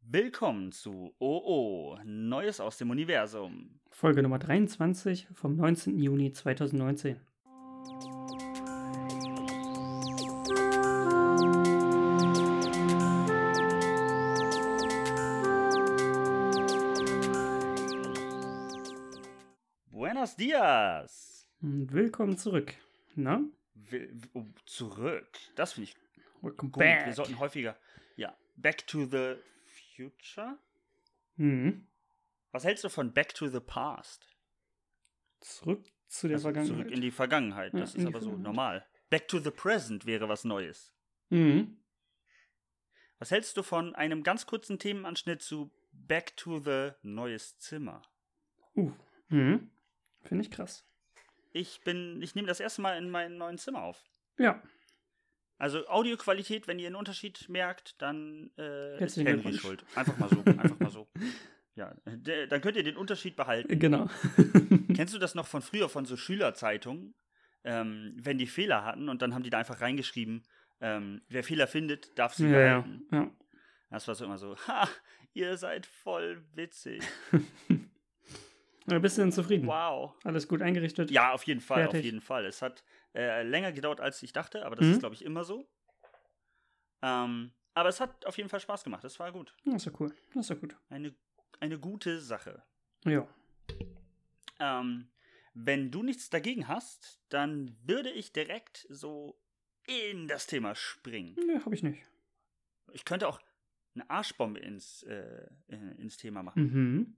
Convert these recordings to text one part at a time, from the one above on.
Willkommen zu OO, Neues aus dem Universum. Folge Nummer 23 vom 19. Juni 2019. Buenos dias. Und willkommen zurück. Na? Zurück. Das finde ich Welcome gut. back. Wir sollten häufiger. Ja, Back to the Future? Mhm. Was hältst du von Back to the Past? Zurück zu der Also Vergangenheit. zurück in die Vergangenheit. Ja, Das in ist die aber so Vergangenheit. normal. Back to the Present wäre was Neues. Mhm. Was hältst du von einem ganz kurzen Themenanschnitt zu Back to the Neues Zimmer? Mhm. Finde ich krass. Ich nehme das erste Mal in meinem neuen Zimmer auf. Ja. Also Audioqualität, wenn ihr einen Unterschied merkt, dann ist Herzlichen Henry Glückwunsch. schuld. Einfach mal so, einfach mal so. Ja, dann könnt ihr den Unterschied behalten. Genau. Kennst du das noch von früher, von so Schülerzeitungen, wenn die Fehler hatten und dann haben die da einfach reingeschrieben, wer Fehler findet, darf sie Ja. behalten. Ja. Das war so immer so, ha, ihr seid voll witzig. Aber bist du denn zufrieden? Wow. Alles gut eingerichtet? Ja, auf jeden Fall, Fertig. auf jeden Fall. Es hat länger gedauert, als ich dachte, aber das Mhm. ist, glaube ich, immer so. Aber es hat auf jeden Fall Spaß gemacht. Das war gut. Das ist ja cool. Das ist ja gut. Eine gute Sache. Ja. Wenn du nichts dagegen hast, dann würde ich direkt so in das Thema springen. Nee, hab ich nicht. Ich könnte auch eine Arschbombe ins Thema machen. Mhm.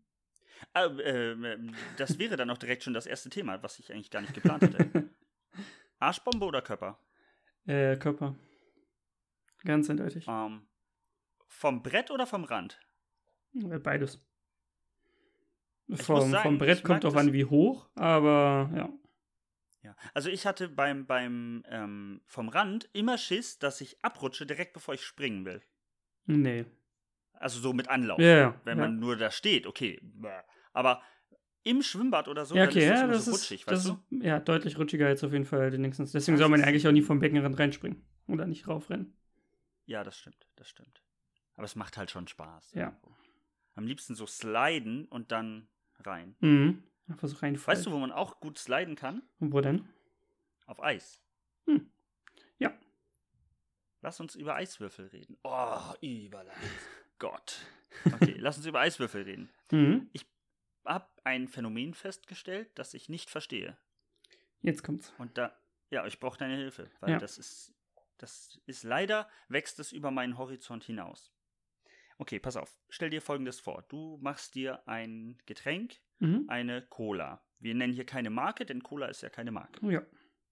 Das wäre dann auch direkt schon das erste Thema, was ich eigentlich gar nicht geplant hatte. Arschbombe oder Körper? Körper. Ganz eindeutig. Vom Brett oder vom Rand? Beides. muss Vom sagen, Brett ich kommt mag drauf an, wie hoch, aber ja. Ja. Also ich hatte vom Rand immer Schiss, dass ich abrutsche, direkt bevor ich springen will. Nee. Also so mit Anlauf. Ja. Wenn man nur da steht, okay. Aber im Schwimmbad oder so, Ja, dann okay, ist das ja, immer das so ist, rutschig, das weißt du? ist ja deutlich rutschiger jetzt auf jeden Fall wenigstens. Deswegen Das soll man ist- eigentlich auch nie vom Beckenrand reinspringen. Oder nicht raufrennen. Ja, das stimmt. Aber es macht halt schon Spaß. Ja. Am liebsten so sliden und dann rein. Mhm. Einfach so reinfallen. Weißt du, wo man auch gut sliden kann? Und wo denn? Auf Eis. Ja. Lass uns über Eiswürfel reden. Oh, Überleitung. Gott. Okay, lass uns über Eiswürfel reden. Mhm. Hab ein Phänomen festgestellt, das ich nicht verstehe. Jetzt kommt's. Und ich brauche deine Hilfe, weil Ja. das ist leider, wächst es über meinen Horizont hinaus. Okay, pass auf. Stell dir Folgendes vor. Du machst dir ein Getränk, Mhm. eine Cola. Wir nennen hier keine Marke, denn Cola ist ja keine Marke. Ja.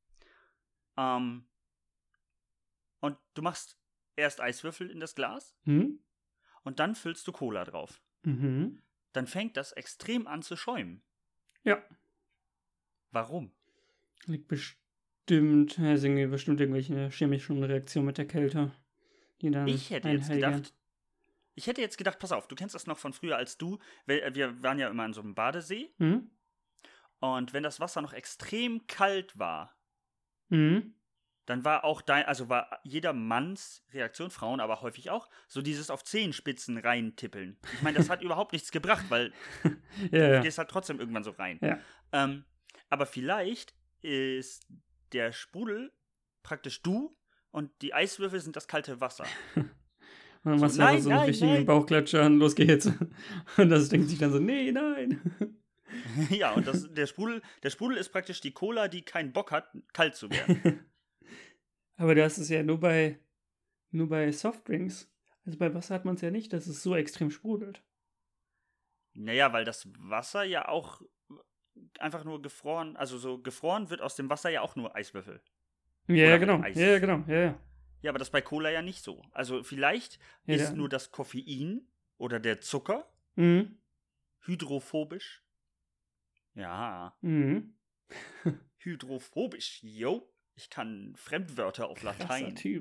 Und du machst erst Eiswürfel in das Glas Mhm. und dann füllst du Cola drauf. Mhm. Dann fängt das extrem an zu schäumen. Ja. Warum? Liegt bestimmt irgendwelche chemischen Reaktionen mit der Kälte, die dann Ich hätte jetzt gedacht, pass auf, du kennst das noch von früher als wir waren ja immer in so einem Badesee Mhm. und wenn das Wasser noch extrem kalt war, Mhm. dann war auch war jeder Manns Reaktion, Frauen aber häufig auch, so dieses auf Zehenspitzen reintippeln. Ich meine, das hat überhaupt nichts gebracht, weil Ja, du ja. gehst halt trotzdem irgendwann so rein. Ja. Aber vielleicht ist der Sprudel praktisch du und die Eiswürfel sind das kalte Wasser. Und dann machst du nein, einfach so einen nein, richtigen nein. Bauchklatscher und los geht's. Und das denkt sich dann so, nee, nein. Ja, und der Sprudel ist praktisch die Cola, die keinen Bock hat, kalt zu werden. Aber du hast es ja nur bei Softdrinks. Also bei Wasser hat man es ja nicht, dass es so extrem sprudelt. Naja, weil das Wasser ja auch einfach nur gefroren, also so gefroren wird aus dem Wasser ja auch nur Eiswürfel. Ja, Oder genau. Eis. Ja, genau. Ja. Ja, aber das bei Cola ja nicht so. Also vielleicht Ja, ist nur das Koffein oder der Zucker Mhm. hydrophobisch. Ja, Mhm. hydrophobisch, yo. Ich kann Fremdwörter auf Krasser Latein. Typ.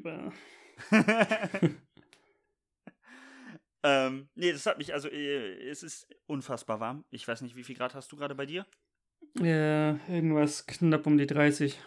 Nee, das hat mich, also es ist unfassbar warm. Ich weiß nicht, wie viel Grad hast du gerade bei dir? Ja, irgendwas knapp um die 30.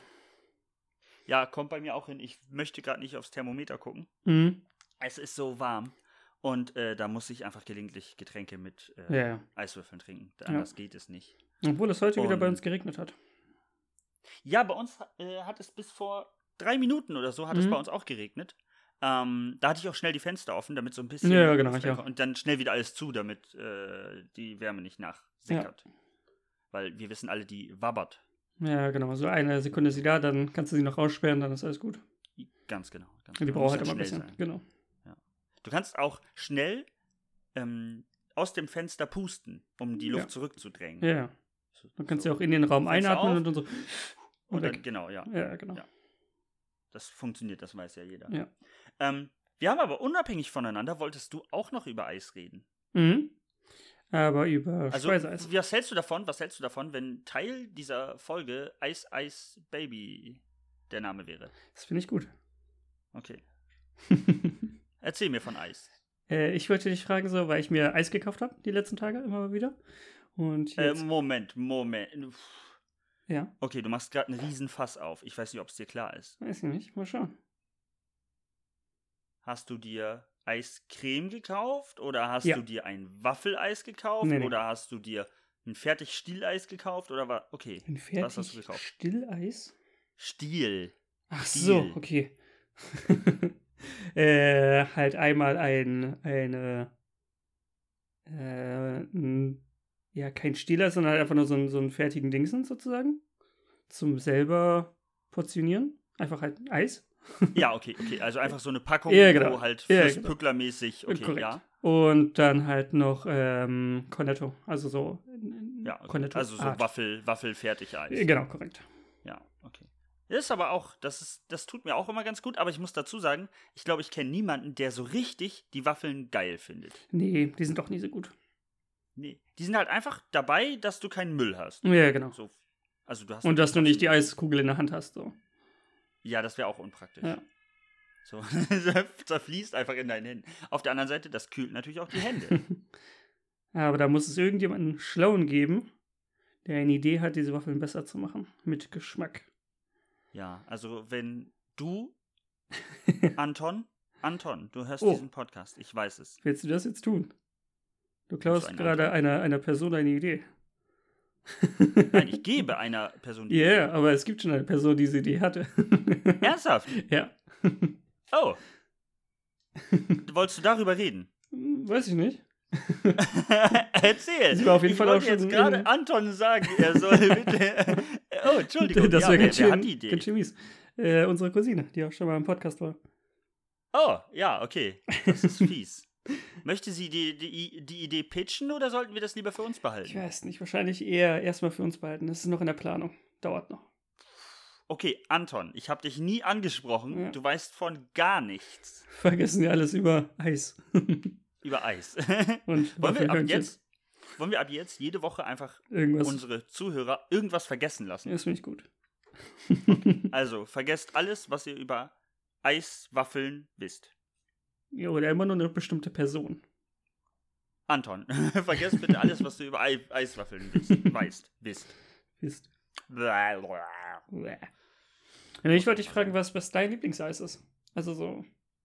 Ja, kommt bei mir auch hin. Ich möchte gerade nicht aufs Thermometer gucken. Mhm. Es ist so warm. Und da muss ich einfach gelegentlich Getränke mit Ja. Eiswürfeln trinken. Anders geht es nicht. Obwohl es heute wieder bei Und- uns geregnet hat. Ja, bei uns hat es bis vor 3 Minuten oder so hat es bei uns auch geregnet. Da hatte ich auch schnell die Fenster offen, damit so ein bisschen Ja, genau, Luft ich auch. reinkommt. Und dann schnell wieder alles zu, damit die Wärme nicht nachsickert. Weil wir wissen alle, die wabbert. Ja, genau. So eine Sekunde ist sie da, dann kannst du sie noch raussperren, dann ist alles gut. Ganz genau. Ganz Die genau. braucht Muss halt immer ein schnell bisschen. sein. Genau. Du kannst auch schnell aus dem Fenster pusten, um die Luft zurückzudrängen. Ja. Dann kannst du auch in den Raum Fenster einatmen auf und dann so. Und weg. dann, genau, ja. Ja, genau. Ja. Das funktioniert, das weiß ja jeder. Ja. Wir haben aber unabhängig voneinander, wolltest du auch noch über Eis reden? Mhm. Aber über Also, Speiseeis. was hältst du davon, wenn Teil dieser Folge Ice Ice Baby der Name wäre? Das finde ich gut. Okay. Erzähl mir von Eis. Ich wollte dich fragen, so, weil ich mir Eis gekauft habe, die letzten Tage immer mal wieder. Und jetzt, Moment. ja, Okay, du machst gerade einen riesen Fass auf. Ich weiß nicht, ob es dir klar ist. weiß ich nicht, mal schauen. Hast du dir Eiscreme gekauft oder hast Ja. du dir ein Waffeleis gekauft Nee. oder hast du dir ein Fertig-Stieleis gekauft oder was? Okay, Ein was hast du fertig gekauft? Stilleis? Ach Ach Stiel. so, okay. Halt einmal ja, kein Stiller, sondern halt einfach nur so einen fertigen Dingsen sozusagen. Zum selber portionieren. Einfach halt Eis. Ja, okay. Also einfach so eine Packung, Ja, genau. wo halt Ja, fürs genau. Pücklermäßig, okay, Korrekt. ja. Und dann halt noch Cornetto. Also so Ja, okay. Cornetto. Also so Waffel-Fertig-Eis. Genau, korrekt. Ja, okay. Das ist aber auch, das tut mir auch immer ganz gut, aber ich muss dazu sagen, ich glaube, ich kenne niemanden, der so richtig die Waffeln geil findet. Nee, die sind doch nie so gut. Nee. Die sind halt einfach dabei, dass du keinen Müll hast. Ja, genau. So, also du hast Und dass du nicht die Waffeln- Eiskugel in der Hand hast. So. Ja, das wäre auch unpraktisch. Ja. So, zerfließt einfach in deinen Händen. Auf der anderen Seite, das kühlt natürlich auch die Hände. Aber da muss es irgendjemanden Schlauen geben, der eine Idee hat, diese Waffeln besser zu machen. Mit Geschmack. Ja, also wenn du, Anton, du hörst Oh. diesen Podcast, ich weiß es. Willst du das jetzt tun? Du klaust einen gerade einer Person eine Idee. Nein, ich gebe einer Person die Ja, yeah, aber es gibt schon eine Person, die diese Idee hatte. Ernsthaft? Ja. Oh. Wolltest du darüber reden? Weiß ich nicht. Erzähl. Sie war auf jeden ich Fall wollte auch schon jetzt gerade in- Anton sagen, er soll bitte. Oh, Entschuldigung. Das ja, wäre wer hat die Idee? ganz schön mies. Unsere Cousine, die auch schon mal im Podcast war. Oh, ja, okay. Das ist fies. Möchte sie die Idee pitchen oder sollten wir das lieber für uns Ich behalten? weiß nicht, wahrscheinlich eher erstmal für uns behalten. Das ist noch in der Planung. Dauert noch. Okay, Anton, ich habe dich nie angesprochen. Ja. Du weißt von gar nichts Vergessen wir alles über Eis. über Eis. Und Wollen wir ab jetzt jede Woche einfach irgendwas. unsere Zuhörer irgendwas vergessen lassen? Das finde ich gut. Also, vergesst alles, was ihr über Eiswaffeln wisst. Ja, oder immer nur eine bestimmte Person. Anton, vergesst bitte alles, was du über Eiswaffeln wisst. Wisst. Ja, ich wollte dich fragen, was dein Lieblingseis ist. Also so.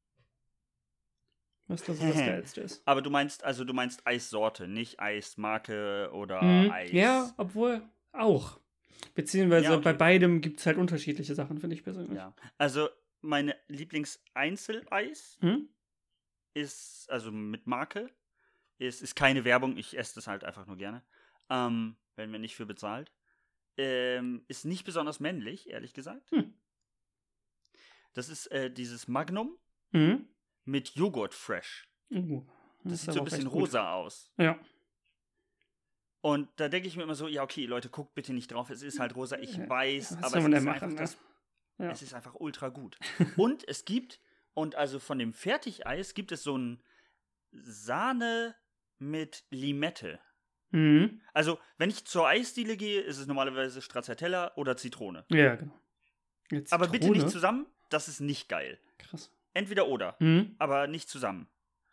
Was da so das Geilste ist. Aber du meinst Eissorte, nicht Eismarke oder Eis. Ja, obwohl auch. Beziehungsweise Ja, okay. bei beidem gibt es halt unterschiedliche Sachen, finde ich persönlich. Ja. Also, meine Lieblings-Einzeleis Hm? ist, also mit Marke, ist keine Werbung, ich esse das halt einfach nur gerne. Werden wir nicht für bezahlt. Ist nicht besonders männlich, ehrlich gesagt. Hm. Das ist dieses Magnum Mhm. mit Joghurt Fresh. Das sieht so ein bisschen rosa aus. Ja. Und da denke ich mir immer so, ja okay, Leute, guckt bitte nicht drauf, es ist halt rosa, ich Ja, weiß, was aber soll es man ist, denn einfach machen, ne? Ja. es ist einfach ultra gut. Und es gibt, und also von dem Fertigeis gibt es so ein Sahne mit Limette. Mhm. Also, wenn ich zur Eisdiele gehe, ist es normalerweise Stracciatella oder Zitrone. Ja, genau. Jetzt Aber bitte Zitrone? nicht zusammen, das ist nicht geil. Krass. Entweder oder, Mhm. aber nicht zusammen.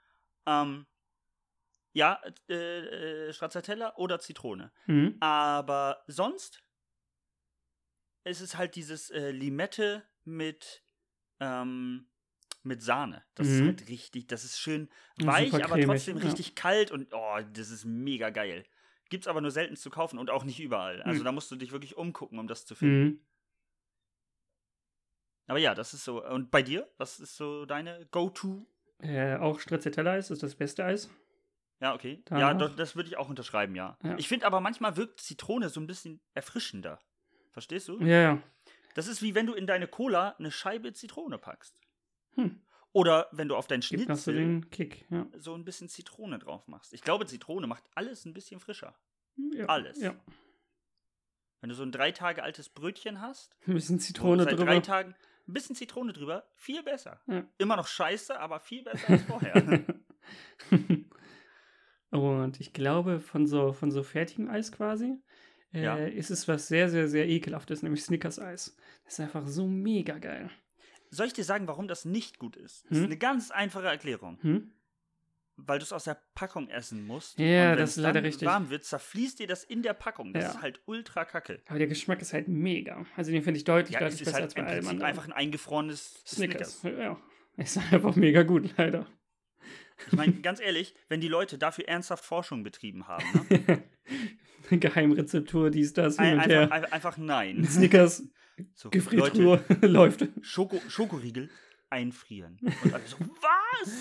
Ja, Stracciatella oder Zitrone. Mhm. Aber sonst ist es halt dieses Limette mit mit Sahne. Das ist halt richtig, das ist schön Und weich, super aber cremig, trotzdem ja. richtig kalt und das ist mega geil. Gibt's aber nur selten zu kaufen und auch nicht überall. Also da musst du dich wirklich umgucken, um das zu finden. Mhm. Aber ja, das ist so. Und bei dir? Was ist so deine Go-To? Auch Stracciatella-Eis ist das beste Eis. Ja, okay. Danach. Ja, das würde ich auch unterschreiben, ja. Ja. Ich finde aber manchmal wirkt Zitrone so ein bisschen erfrischender. Verstehst du? Ja, ja. Das ist wie wenn du in deine Cola eine Scheibe Zitrone packst. Hm. Oder wenn du auf dein Gibt noch so Schnitzel den Kick, ja. so ein bisschen Zitrone drauf machst. Ich glaube, Zitrone macht alles ein bisschen frischer. Ja. Alles. Ja. Wenn du so ein 3 Tage altes Brötchen hast, Ein bisschen wo Zitrone seit drüber. 3 Tagen ein bisschen Zitrone drüber, viel besser. Ja. Immer noch scheiße, aber viel besser als vorher. Und ich glaube, von so fertigem Eis quasi, Ja. ist es was sehr, sehr, sehr ekelhaftes, nämlich Snickers-Eis. Das ist einfach so mega geil. Soll ich dir sagen, warum das nicht gut ist? Das ist eine ganz einfache Erklärung. Weil du es aus der Packung essen musst. Ja, und wenn das es ist leider dann richtig. warm wird, zerfließt dir das in der Packung. Das Ja. ist halt ultra kacke. Aber der Geschmack ist halt mega. Also den finde ich deutlich, Ja, es deutlich ist besser halt als bei im allem Prinzip anderen. einfach ein eingefrorenes Snickers. Ja. Ist einfach mega gut, leider. Ich meine, ganz ehrlich, wenn die Leute dafür ernsthaft Forschung betrieben haben, ne? Geheimrezeptur, dies, das, hin und her. Einfach nein. Snickers, So, Gefriertruhe, läuft. Schokoriegel einfrieren. Und alle so, was?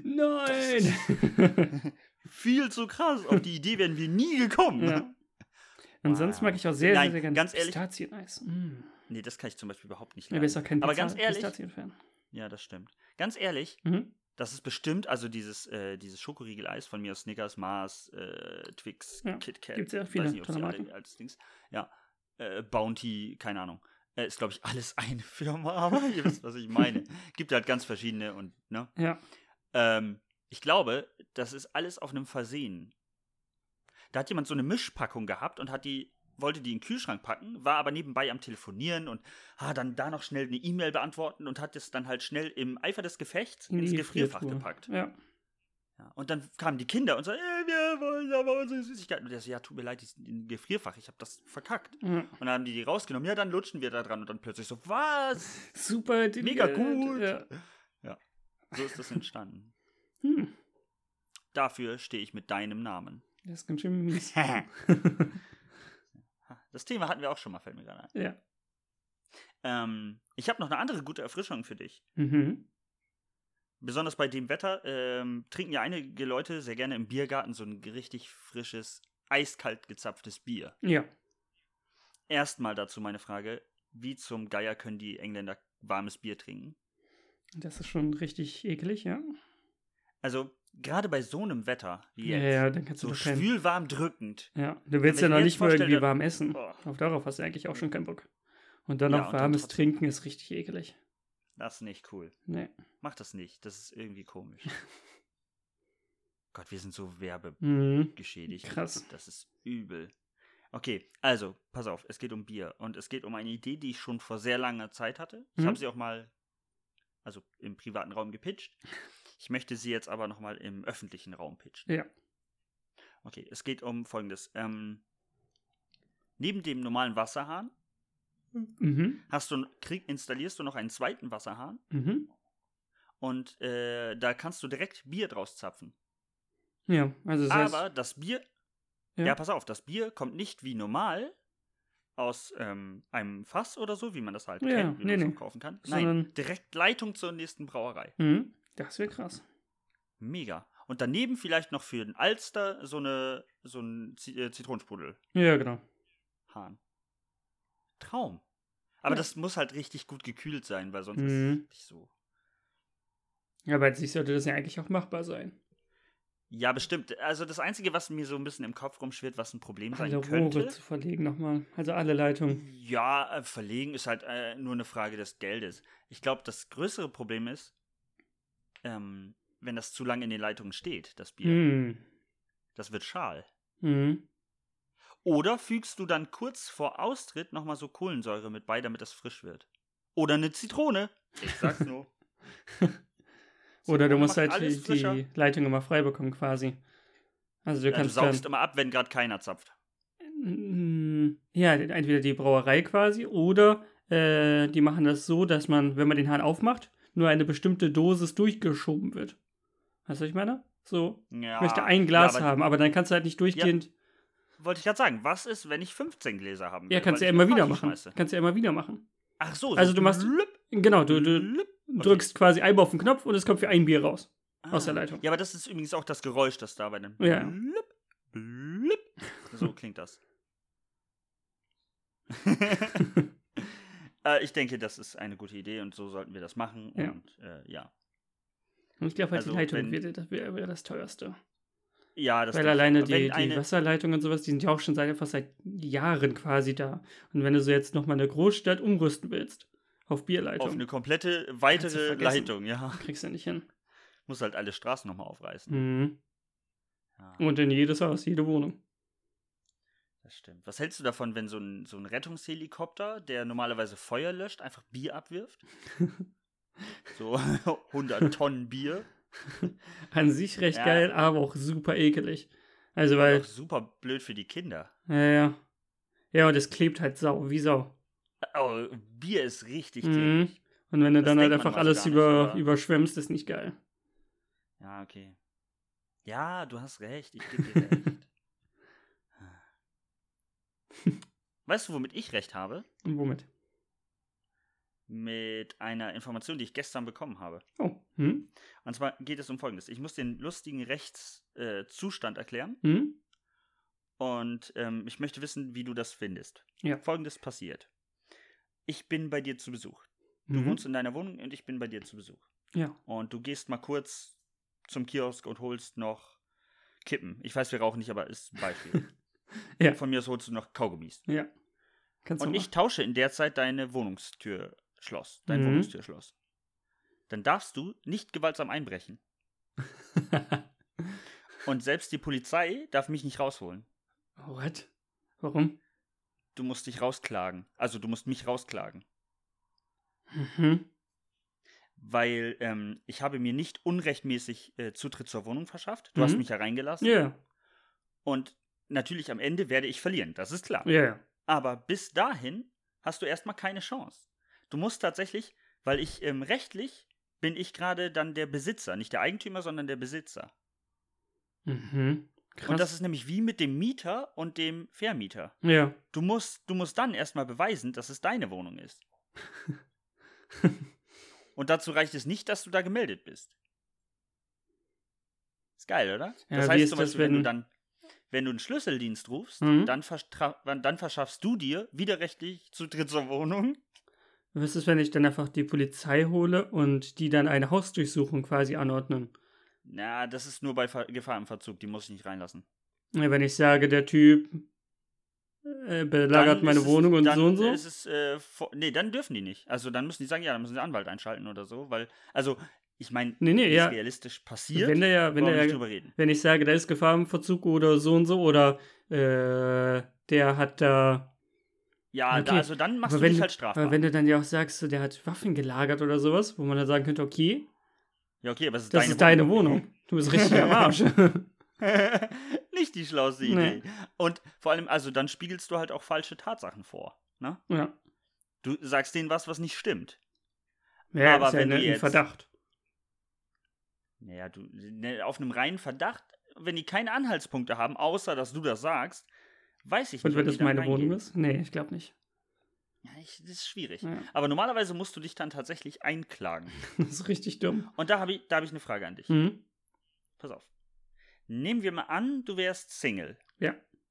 Nein! Viel zu krass. Auf die Idee wären wir nie gekommen. Ja. Und sonst mag ich auch sehr, Nein, sehr, sehr gerne ganz ehrlich- Pistazieneis. Nee, das kann ich zum Beispiel überhaupt nicht Ja, bist leiden. auch kein Aber ganz ehrlich, Pistazien-Fan. ja, das stimmt. Ganz ehrlich, Mhm. das ist bestimmt, also dieses Schokoriegel-Eis von mir aus Snickers, Mars, Twix, Ja, KitKat. gibt's ja viele weiß nicht, ob tolle sie alle Marken. als Dings. Ja, Bounty, keine Ahnung. Ist, glaube ich, alles eine Firma, aber ihr wisst, was ich meine. Gibt halt ganz verschiedene und, ne? Ja. Ich glaube, das ist alles auf einem Versehen. Da hat jemand so eine Mischpackung gehabt und wollte die in den Kühlschrank packen, war aber nebenbei am Telefonieren und dann da noch schnell eine E-Mail beantworten und hat es dann halt schnell im Eifer des Gefechts In ins die Gefrierfach Gefriertruhe. gepackt. Ja. Ja, und dann kamen die Kinder und so, wir wollen aber unsere Süßigkeiten. Und der so, ja, tut mir leid, die sind im Gefrierfach, ich habe das verkackt. Ja. Und dann haben die rausgenommen, ja, dann lutschen wir da dran und dann plötzlich so, was? Super, Mega gut. Ja. So ist das entstanden. Hm. Dafür stehe ich mit deinem Namen. Das ist ganz schön mies. Das Thema hatten wir auch schon mal, fällt mir gerade ein. Ja. Ich habe noch eine andere gute Erfrischung für dich. Mhm. Besonders bei dem Wetter trinken ja einige Leute sehr gerne im Biergarten so ein richtig frisches, eiskalt gezapftes Bier. Ja. Erstmal dazu meine Frage, wie zum Geier können die Engländer warmes Bier trinken? Das ist schon richtig eklig, ja. Also, gerade bei so einem Wetter wie jetzt, Ja, dann kannst du so doch kein... schwül warm drückend. Ja, du willst Wenn ja ich noch mir nicht jetzt mal irgendwie vorstelle- warm essen. Oh, Darauf hast du eigentlich auch schon keinen Bock. Und dann Ja, noch und dann warmes trotzdem- Trinken ist richtig eklig. das ist nicht cool. Nee. Mach das nicht, das ist irgendwie komisch. Gott, wir sind so Mhm. geschädigt. Krass. Das ist übel. Okay, also, pass auf, es geht um Bier. Und es geht um eine Idee, die ich schon vor sehr langer Zeit hatte. Ich Mhm. habe sie auch mal, also im privaten Raum gepitcht. Ich möchte sie jetzt aber nochmal im öffentlichen Raum pitchen. Ja. Okay, es geht um Folgendes. Neben dem normalen Wasserhahn Mhm. installierst du noch einen zweiten Wasserhahn Mhm. und da kannst du direkt Bier draus zapfen. Ja, also das heißt... Aber das Bier, Ja. ja, pass auf, das Bier kommt nicht wie normal aus einem Fass oder so, wie man das halt Ja, kennt, wie man das nee. auch kaufen kann. Sondern- Nein, direkt Leitung zur nächsten Brauerei. Mhm. Das wäre krass. Mega. Und daneben vielleicht noch für den Alster so ein Zitronensprudel. Ja, genau. Hahn. Traum. Aber Ja. das muss halt richtig gut gekühlt sein, weil sonst ist Mhm. es nicht so. Ja, aber an sich sollte das ja eigentlich auch machbar sein. Ja, bestimmt. Also das Einzige, was mir so ein bisschen im Kopf rumschwirrt, was ein Problem sein Alle könnte. Rohre zu verlegen nochmal. Also alle Leitungen. Ja, verlegen ist halt nur eine Frage des Geldes. Ich glaube, das größere Problem ist, wenn das zu lange in den Leitungen steht, das Bier. Mhm. Das wird schal. Mhm. Oder fügst du dann kurz vor Austritt nochmal so Kohlensäure mit bei, damit das frisch wird. Oder eine Zitrone. Ich sag's nur. Oder du Zitrone musst macht halt alles frischer. die Leitung immer frei bekommen quasi. Also du Ja, du kannst saugst immer ab, wenn gerade keiner zapft. Ja, entweder die Brauerei quasi oder die machen das so, dass man, wenn man den Hahn aufmacht, nur eine bestimmte Dosis durchgeschoben wird. Weißt du, was ich meine? So, Ja, ich möchte ein Glas aber haben, aber dann kannst du halt nicht durchgehend. wollte ich gerade sagen, was ist, wenn ich 15 Gläser haben will? Ja, kannst du weil ja ich immer eine wieder Party machen. schmeiße? Kannst du ja immer wieder machen. Ach so, Also du machst, blüpp, genau, du blüpp. drückst quasi einmal auf den Knopf und es kommt für ein Bier raus. Aus der Ah. Leitung. Ja, aber das ist übrigens auch das Geräusch, das da bei dem Ja. blüpp, blüpp. So klingt das. Ich denke, das ist eine gute Idee und so sollten wir das machen. Ja. Und ja. Und ich glaube halt, Also, die Leitung wenn- wäre das teuerste. Ja, das Weil denke ich alleine auch. Wenn die eine, Wasserleitungen und sowas, die sind ja auch schon seit Jahren quasi da. Und wenn du so jetzt nochmal eine Großstadt umrüsten willst, auf Bierleitung, auf eine komplette Kannst du weitere vergessen. Leitung, ja. kriegst du nicht hin. Muss halt alle Straßen nochmal aufreißen. Mhm. Ja, Und in jedes Haus, jede Wohnung. das stimmt. Was hältst du davon, wenn so ein Rettungshelikopter, der normalerweise Feuer löscht, einfach Bier abwirft? So 100 Tonnen Bier. An sich recht Ja. geil, aber auch super ekelig. Also Auch weil, super blöd für die Kinder. ja. Ja, und es klebt halt wie Sau. Oh, Bier ist richtig Mhm. klebrig. Und wenn du Das dann halt denkt man einfach mal so alles gar nicht, aber- überschwemmst, ist nicht geil. Ja, okay. Ja, du hast recht. Ich gebe dir recht. Weißt du, womit ich recht habe? Und womit? Mit einer Information, die ich gestern bekommen habe. Oh. Hm? Und zwar geht es um Folgendes. Ich muss den lustigen Rechtszustand erklären. Hm? Und ich möchte wissen, wie du das findest. Ja. Folgendes passiert. Ich bin bei dir zu Besuch. Du Mhm. wohnst in deiner Wohnung und ich bin bei dir zu Besuch. Ja. Und du gehst mal kurz zum Kiosk und holst noch Kippen. Ich weiß, wir rauchen nicht, aber ist ein Beispiel. Ja. Von mir aus holst du noch Kaugummis. Ja. Kannst du Und ich tausche in der Zeit dein Wohnungstürschloss. Mhm. Dann darfst du nicht gewaltsam einbrechen. machen. Und selbst die Polizei darf mich nicht rausholen. What? Warum? Du musst dich rausklagen. Also du musst mich rausklagen. Mhm. Weil ich habe mir nicht unrechtmäßig Zutritt zur Wohnung verschafft. Du hast Mhm. mich hereingelassen. Ja. Und natürlich am Ende werde ich verlieren. Das ist klar. Ja. Aber bis dahin hast du erstmal keine Chance. Du musst tatsächlich, weil ich rechtlich bin ich gerade dann der Besitzer. Nicht der Eigentümer, sondern der Besitzer. Mhm. Krass. Und das ist nämlich wie mit dem Mieter und dem Vermieter. ja. Du musst dann erstmal beweisen, dass es deine Wohnung ist. Und dazu reicht es nicht, dass du da gemeldet bist. Ist geil, oder? Ja, Das wie heißt ist zum das, Beispiel, wenn du einen Schlüsseldienst rufst, Mhm. dann verschaffst du dir widerrechtlich Zutritt zur Wohnung. Was ist, wenn ich dann einfach die Polizei hole und die dann eine Hausdurchsuchung quasi anordnen? Na, das ist nur bei Gefahr im Verzug, die muss ich nicht reinlassen. Ja, wenn ich sage, der Typ belagert Dann meine ist es- Wohnung und dann so und so? Ist es, nee, dann dürfen die nicht. Also dann müssen die sagen, ja, dann müssen sie einen Anwalt einschalten oder so, weil, also, ich meine, Nee, wie ja. es realistisch passiert, Wenn der wollen wir nicht ja, drüber reden. wenn ich sage, da ist Gefahr im Verzug oder so oder der hat da. Ja, Okay, also dann machst Aber du dich halt strafbar. aber wenn du dann ja auch sagst, so, der hat Waffen gelagert oder sowas, wo man dann sagen könnte, okay, ja, okay, aber es ist das ist deine Wohnung. Du bist richtig am Arsch. Nicht die schlauste Nee. Idee. Und vor allem, also dann spiegelst du halt auch falsche Tatsachen vor. Ne? ja. Du sagst denen was nicht stimmt. Ja, Aber ist ja wenn du ein jetzt- Verdacht. Naja, auf einem reinen Verdacht, wenn die keine Anhaltspunkte haben, außer dass du das sagst, weiß ich Und nicht, wenn ob das die dann meine Wohnung reingehen. ist? Nee, ich glaube nicht. Ja, das ist schwierig. Ja. Aber normalerweise musst du dich dann tatsächlich einklagen. Das ist richtig dumm. Und da hab ich eine Frage an dich. Mhm. Pass auf. Nehmen wir mal an, du wärst Single. Ja.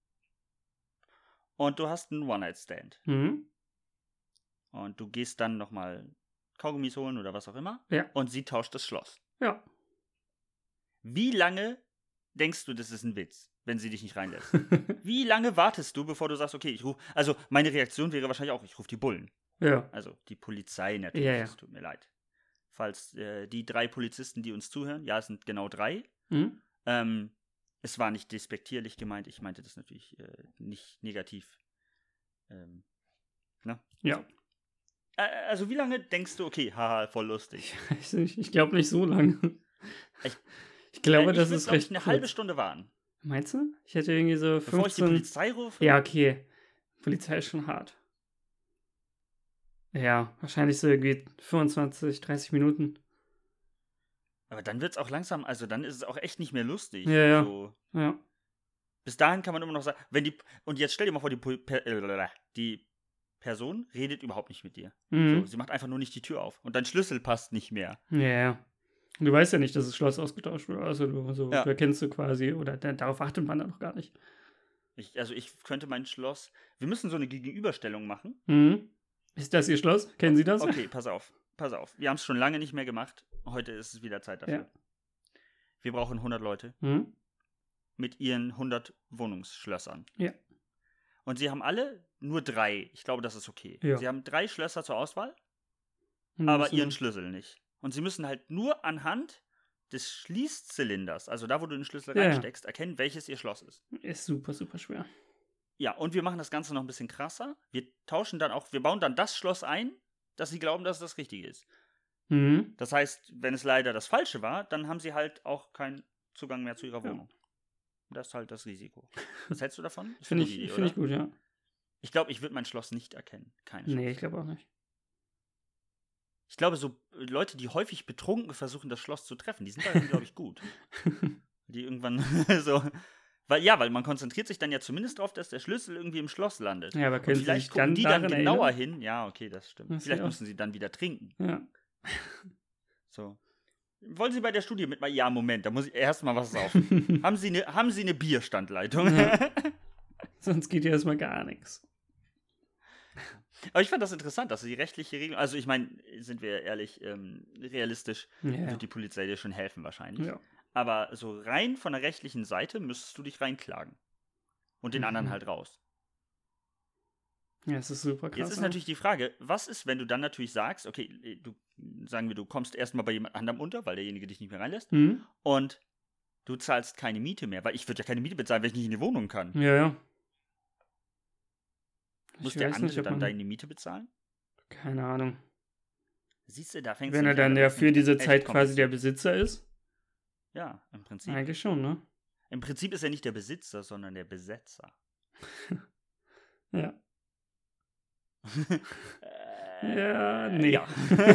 Und du hast einen One-Night-Stand. Mhm. Und du gehst dann nochmal Kaugummis holen oder was auch immer. Ja. Und sie tauscht das Schloss. Ja. Wie lange denkst du, das ist ein Witz, wenn sie dich nicht reinlässt? Wie lange wartest du, bevor du sagst, okay, ich rufe. Also, meine Reaktion wäre wahrscheinlich auch, ich rufe die Bullen. ja. Also, die Polizei natürlich. Ja, ja. Es tut mir leid. Falls die 3 Polizisten, die uns zuhören, ja, es sind genau 3. Mhm. Es war nicht despektierlich gemeint. Ich meinte das natürlich nicht negativ. Ne? Ja. Also, wie lange denkst du, okay, haha, voll lustig. Ich glaube nicht so lange. Ich glaube, das würd, ist glaub ich, recht eine kurz. halbe Stunde warten. Meinst du? Ich hätte irgendwie so Bevor ich die 15. Polizei rufe? Ja, okay. Polizei ist schon hart. Ja, wahrscheinlich so irgendwie 25, 30 Minuten. Aber dann wird es auch langsam, also dann ist es auch echt nicht mehr lustig. Ja. So. Ja. Bis dahin kann man immer noch sagen, und jetzt stell dir mal vor, die Person redet überhaupt nicht mit dir. Mhm. So, sie macht einfach nur nicht die Tür auf. Und dein Schlüssel passt nicht mehr. Ja. Du weißt ja nicht, dass das Schloss ausgetauscht wurde. Also du Ja. erkennst du quasi, oder darauf achtet man dann noch gar nicht. Ich könnte mein Schloss. Wir müssen so eine Gegenüberstellung machen. Mhm. Ist das Ihr Schloss? Kennen Sie das? Okay, pass auf. Wir haben es schon lange nicht mehr gemacht. Heute ist es wieder Zeit dafür. Ja. Wir brauchen 100 Leute Mhm. mit ihren 100 Wohnungsschlössern. Ja. Und sie haben alle nur 3. Ich glaube, das ist okay. Ja. Sie haben 3 Schlösser zur Auswahl, Und aber müssen- ihren Schlüssel nicht. Und sie müssen halt nur anhand des Schließzylinders, also da, wo du den Schlüssel Ja. reinsteckst, erkennen, welches ihr Schloss ist. Ist super, super schwer. Ja, und wir machen das Ganze noch ein bisschen krasser. Wir bauen dann das Schloss ein, dass sie glauben, dass es das Richtige ist. Mhm. Das heißt, wenn es leider das Falsche war, dann haben sie halt auch keinen Zugang mehr zu ihrer Ja. Wohnung. Das ist halt das Risiko. Was hältst du davon? Ist Finde eine gute Idee, ich oder? gut, ja. Ich glaube, ich würde mein Schloss nicht erkennen. Keine Chance. Nee, ich glaube auch nicht. Ich glaube, so Leute, die häufig betrunken versuchen, das Schloss zu treffen, die sind darin, glaube ich, gut. Die irgendwann so. Weil man konzentriert sich dann ja zumindest darauf, dass der Schlüssel irgendwie im Schloss landet. Ja, aber Und können Sie vielleicht sich gucken dann die dann daran genauer erinnern? hin. Ja, okay, das stimmt. Das Vielleicht ja. müssen sie dann wieder trinken. Ja. So. Wollen Sie bei der Studie mitmachen? Ja, Moment, da muss ich erst mal was saufen. haben Sie eine Bierstandleitung? Ja. Sonst geht ja erstmal gar nichts. Aber ich fand das interessant, dass die rechtliche Regelung, also ich meine, sind wir ehrlich, realistisch, Ja. wird die Polizei dir schon helfen wahrscheinlich. Ja. Aber so rein von der rechtlichen Seite müsstest du dich reinklagen. Und den anderen halt raus. Ja, es ist super krass. Jetzt ist natürlich die Frage, was ist, wenn du dann natürlich sagst, okay, sagen wir, du kommst erstmal bei jemand anderem unter, weil derjenige dich nicht mehr reinlässt, Mhm. und du zahlst keine Miete mehr, weil ich würde ja keine Miete bezahlen, wenn ich nicht in die Wohnung kann. Ja. Muss Ich der weiß andere nicht, ob dann man- deine Miete bezahlen? Keine Ahnung. Siehst du, da fängt Wenn er dann ja für diese Zeit quasi der Besitzer ist? Ja, im Prinzip. Eigentlich schon, ne? Im Prinzip ist er nicht der Besitzer, sondern der Besetzer. Ja. Ja, nee. Ja.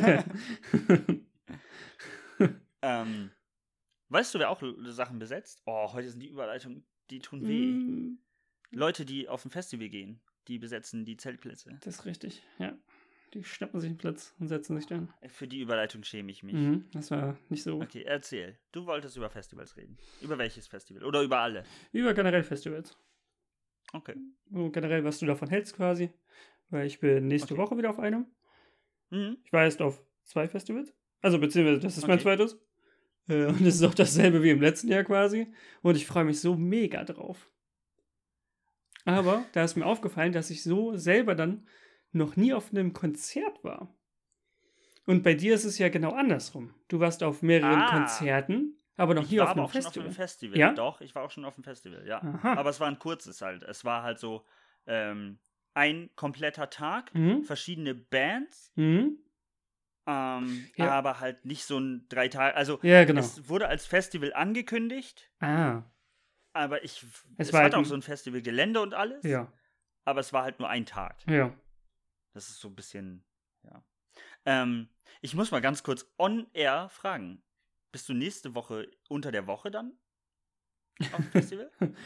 Weißt du, wer auch Sachen besetzt? Oh, heute sind die Überleitungen, die tun weh. Mm, Leute, die auf ein Festival gehen, die besetzen die Zeltplätze. Das ist richtig, ja. Die schnappen sich einen Platz und setzen sich dann. Für die Überleitung schäme ich mich. Mhm, das war nicht so. Okay, erzähl. Du wolltest über Festivals reden. Über welches Festival? Oder über alle? Über generell Festivals. Okay. Und generell, was du davon hältst quasi. Weil ich bin nächste Okay. Woche wieder auf einem. Mhm. Ich war erst auf 2 Festivals. Also beziehungsweise das ist mein Okay. zweites. Und es ist auch dasselbe wie im letzten Jahr quasi. Und ich freue mich so mega drauf. Aber da ist mir aufgefallen, dass ich so selber dann noch nie auf einem Konzert war. Und bei dir ist es ja genau andersrum. Du warst auf mehreren Konzerten, aber noch Ich nie war auf aber einem auch schon auf Festival. einem Festival. Ja? Doch, ich war auch schon auf einem Festival, ja. Aha. Aber es war ein kurzes halt. Es war halt so ein kompletter Tag, Mhm. verschiedene Bands, Mhm. Ja. Aber halt nicht so ein 3 Tage. Also Ja, genau. es wurde als Festival angekündigt, Ah, aber es war hat halt auch so ein Festivalgelände und alles. ja. Aber es war halt nur ein Tag. Ja. Das ist so ein bisschen, ja. Ich muss mal ganz kurz on-air fragen. Bist du nächste Woche unter der Woche dann auf dem Festival?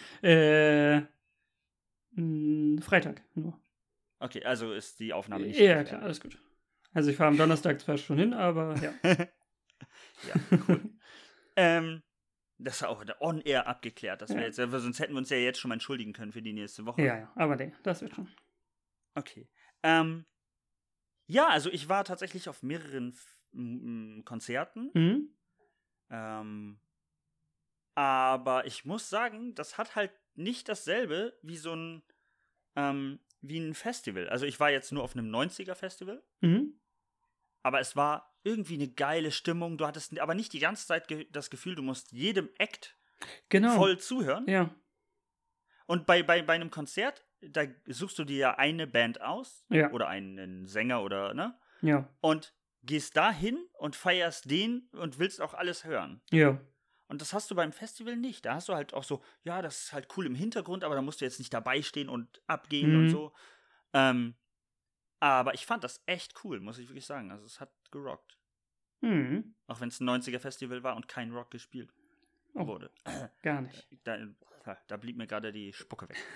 Freitag nur. Okay, also ist die Aufnahme nicht. Ja, klar, alles gut. Also ich fahre am Donnerstag zwar schon hin, aber ja. Ja, cool. Das war auch on-air abgeklärt. Das Ja. jetzt, sonst hätten wir uns ja jetzt schon mal entschuldigen können für die nächste Woche. Ja, aber nee, das wird schon. Okay. Ja, also ich war tatsächlich auf mehreren Konzerten. Mhm. Aber ich muss sagen, das hat halt nicht dasselbe wie so ein wie ein Festival. Also ich war jetzt nur auf einem 90er-Festival, Mhm. aber es war irgendwie eine geile Stimmung. Du hattest aber nicht die ganze Zeit das Gefühl, du musst jedem Act Genau. voll zuhören. Ja. Und bei einem Konzert, da suchst du dir ja eine Band aus Ja. oder einen Sänger oder, ne? Ja. Und gehst da hin und feierst den und willst auch alles hören. Ja. Und das hast du beim Festival nicht. Da hast du halt auch so, ja, das ist halt cool im Hintergrund, aber da musst du jetzt nicht dabei stehen und abgehen und Mhm. so. Aber ich fand das echt cool, muss ich wirklich sagen. Also es hat gerockt. Mhm. Auch wenn es ein 90er-Festival war und kein Rock gespielt Oh, wurde. gar nicht. Da blieb mir gerade die Spucke weg.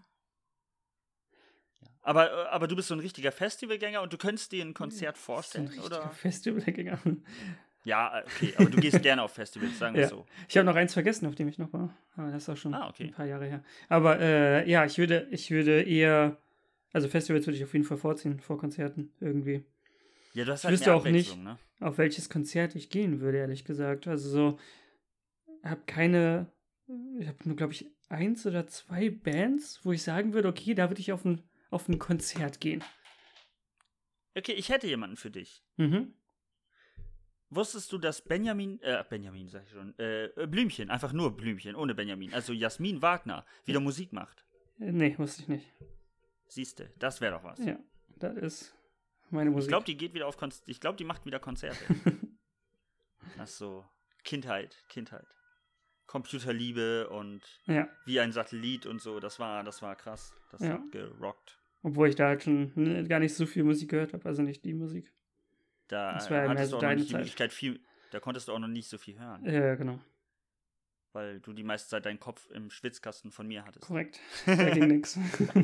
Ja. Aber du bist so ein richtiger Festivalgänger und du könntest dir ein Konzert So ein vorstellen, richtiger oder? Festivalgänger. Ja, okay, aber du gehst gerne auf Festivals, sagen wir Ja. so. Ich habe noch eins vergessen, auf dem ich noch war. Aber das ist auch schon Okay. ein paar Jahre her. Aber ja, ich würde eher, also Festivals würde ich auf jeden Fall vorziehen vor Konzerten irgendwie. Ja, du hast Ich halt wüsste mehr auch nicht, Abwechslung, ne? auf welches Konzert ich gehen würde, ehrlich gesagt. Also so, ich habe nur, glaube ich, 1 oder 2 Bands, wo ich sagen würde, okay, da würde ich auf ein Konzert gehen. Okay, ich hätte jemanden für dich. Mhm. Wusstest du, dass Benjamin sag ich schon, Blümchen, einfach nur Blümchen, ohne Benjamin, also Jasmin Wagner, wieder Musik macht? Nee, wusste ich nicht. Siehste, das wäre doch was. Ja, das ist meine Musik. Ich glaube, die geht wieder ich glaube, die macht wieder Konzerte. Das ist so Kindheit. Computerliebe und Ja, wie ein Satellit und so, das war krass. Das Ja. hat gerockt. obwohl ich da halt schon gar nicht so viel Musik gehört habe, also nicht die Musik. Da Das war ja mehr hattest so du auch noch deine nicht die Zeit. Möglichkeit, da konntest du auch noch nicht so viel hören, Ja, genau, weil du die meiste Zeit deinen Kopf im Schwitzkasten von mir hattest. korrekt. Da ging nix.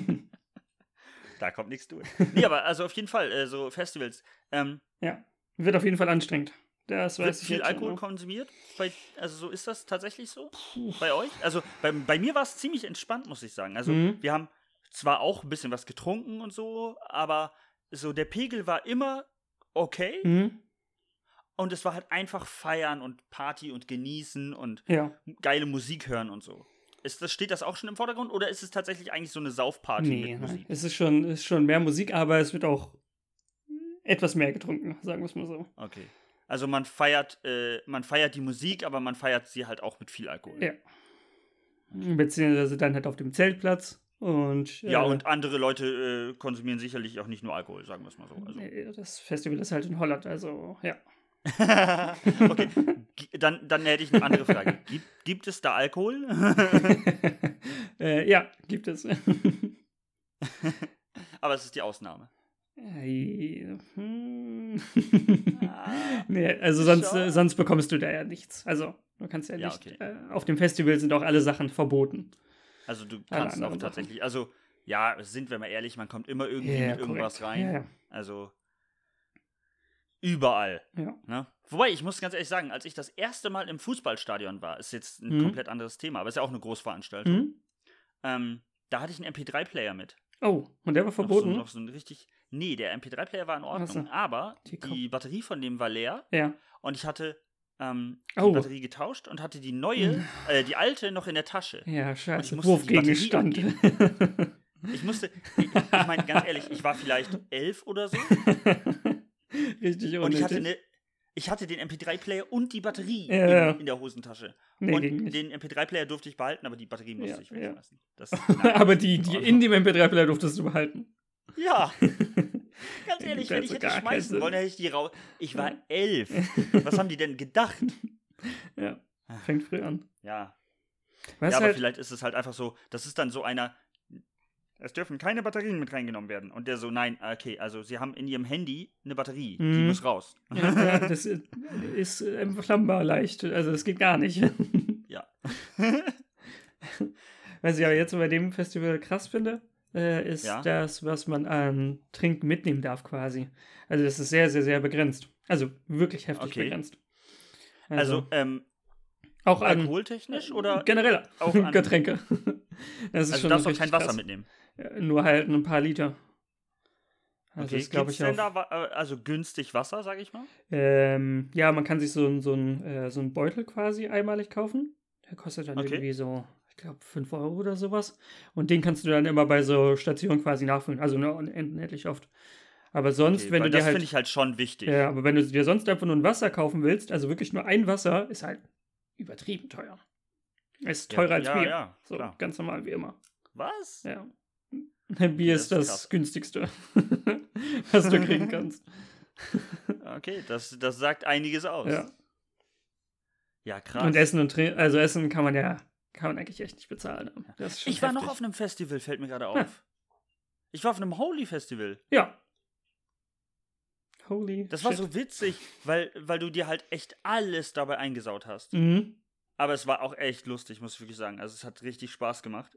Da kommt nichts durch. Nee, aber also auf jeden Fall, so Festivals. Ja, wird auf jeden Fall anstrengend. Das Wird weiß ich viel jetzt schon, Alkohol ne? konsumiert? Also so ist das tatsächlich so bei euch? Also bei mir war es ziemlich entspannt, muss ich sagen. Also Mhm. wir haben zwar auch ein bisschen was getrunken und so, aber so der Pegel war immer okay Mhm. und es war halt einfach feiern und Party und genießen und Ja, geile Musik hören und so. Steht das auch schon im Vordergrund oder ist es tatsächlich eigentlich so eine Saufparty nee, mit nein. Musik? Es ist schon mehr Musik, aber es wird auch etwas mehr getrunken, sagen wir es mal so. Okay. Also man feiert die Musik, aber man feiert sie halt auch mit viel Alkohol. Ja. Beziehungsweise dann halt auf dem Zeltplatz und Ja, und andere Leute konsumieren sicherlich auch nicht nur Alkohol, sagen wir es mal so. Also. das Festival ist halt in Holland, also ja. Okay, dann hätte ich eine andere Frage. Gibt es da Alkohol? Ja, gibt es. Aber es ist die Ausnahme. Nee, also sonst bekommst du da ja nichts. Also du kannst ja Ja, nicht. okay. Auf dem Festival sind auch alle Sachen verboten. Also du Alle kannst auch anderen tatsächlich, also ja, sind wir mal ehrlich, man kommt immer irgendwie Ja, mit irgendwas korrekt. rein. Ja. Also überall. Ja. Ne? Wobei, ich muss ganz ehrlich sagen, als ich das erste Mal im Fußballstadion war, ist jetzt ein komplett anderes Thema, aber ist ja auch eine Großveranstaltung. Mhm. Da hatte ich einen MP3-Player mit. Oh, und der war verboten? Noch so ein richtig. Nee, der MP3-Player war in Ordnung, Ach so. aber die Batterie von dem war leer Ja. und ich hatte die Oh. Batterie getauscht und hatte die neue, die alte noch in der Tasche. Ja, scheiße. musste die Wurfgegenstand. Ich meine, ganz ehrlich, ich war vielleicht 11 oder so Richtig und unnötig. ich hatte den MP3-Player und die Batterie Ja. in der Hosentasche. Nee, Und ging nicht. den MP3-Player durfte ich behalten, aber die Batterie musste Ja, ich wegschmeißen. Das, Aber die in dem MP3-Player durftest du behalten. ja. Ganz ehrlich, wenn ich Also hätte gar keinen schmeißen Sinn. wollen, hätte ich die raus. Ich war 11. Was haben die denn gedacht? Ja, fängt früh an. Ja. Was Ja, aber halt, vielleicht ist es halt einfach so, das ist dann so einer, es dürfen keine Batterien mit reingenommen werden. Und der so, nein, okay, also sie haben in ihrem Handy eine Batterie, die Mhm. muss raus. ja, das ist entflammbar leicht. Also das geht gar nicht. Ja. Was ich aber jetzt bei dem Festival krass finde, ist Ja. das, was man an Trinken mitnehmen darf quasi. Also das ist sehr, sehr, sehr begrenzt. Also wirklich heftig Okay. begrenzt. Also, auch an alkoholtechnisch oder? generell auch an- Getränke. Das ist Also schon du darfst auch richtig kein Wasser krass. mitnehmen. Ja, nur halt ein paar Liter. Also Okay, das glaube gibt's ich denn auch. da also günstig Wasser, sag ich mal? Ja, man kann sich so einen Beutel quasi einmalig kaufen. Der kostet dann Okay. irgendwie so, ich glaube, 5 Euro oder sowas. Und den kannst du dann immer bei so Stationen quasi nachfüllen. Also nur unendlich oft. Aber sonst, Okay, wenn weil du dir das halt. finde ich halt schon wichtig. Ja, aber wenn du dir sonst einfach nur ein Wasser kaufen willst, also wirklich nur ein Wasser, ist halt übertrieben teuer. Ist teurer als ja, Bier. ja, So, klar. ganz normal wie immer. Was? Ja. Bier das ist ist das krass. günstigste, was du kriegen kannst. Okay, das sagt einiges aus. Ja. Ja, krass. Und Essen also Essen kann man eigentlich echt nicht bezahlen. Das ist schon Ich war noch heftig. auf einem Festival, fällt mir gerade auf. Ja. Ich war auf einem Holy Festival. Ja. holy Das war shit. so witzig, weil du dir halt echt alles dabei eingesaut hast. Mhm. Aber es war auch echt lustig, muss ich wirklich sagen. Also es hat richtig Spaß gemacht.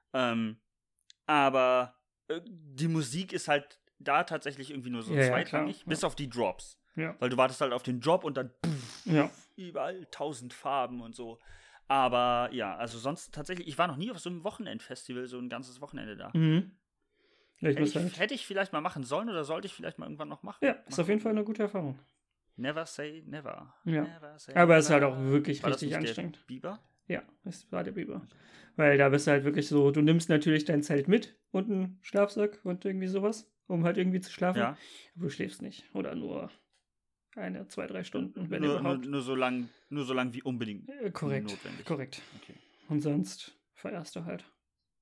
Aber die Musik ist halt da tatsächlich irgendwie nur so Ja, ja, zweitrangig, klar, bis auf die Drops. Ja. Weil du wartest halt auf den Drop und dann Ja. überall 1000 Farben und so. Aber ja, also sonst tatsächlich, ich war noch nie auf so einem Wochenendfestival, so ein ganzes Wochenende da. Mhm. Ja, ich muss halt. Hätte ich vielleicht mal machen sollen oder sollte ich vielleicht mal irgendwann noch machen? Ja, ist auf jeden Fall eine gute Erfahrung. Never say never. Ja. Never say Aber es ist halt never. auch wirklich War das richtig nicht anstrengend. Der Biber? Ja, es war der Biber. Weil da bist du halt wirklich so, du nimmst natürlich dein Zelt mit und einen Schlafsack und irgendwie sowas, um halt irgendwie zu schlafen. Ja. Aber du schläfst nicht. Oder nur 1, 2, 3 Stunden, wenn Nur überhaupt. so lang wie unbedingt Korrekt. notwendig. Korrekt. Okay. Und sonst feierst du halt.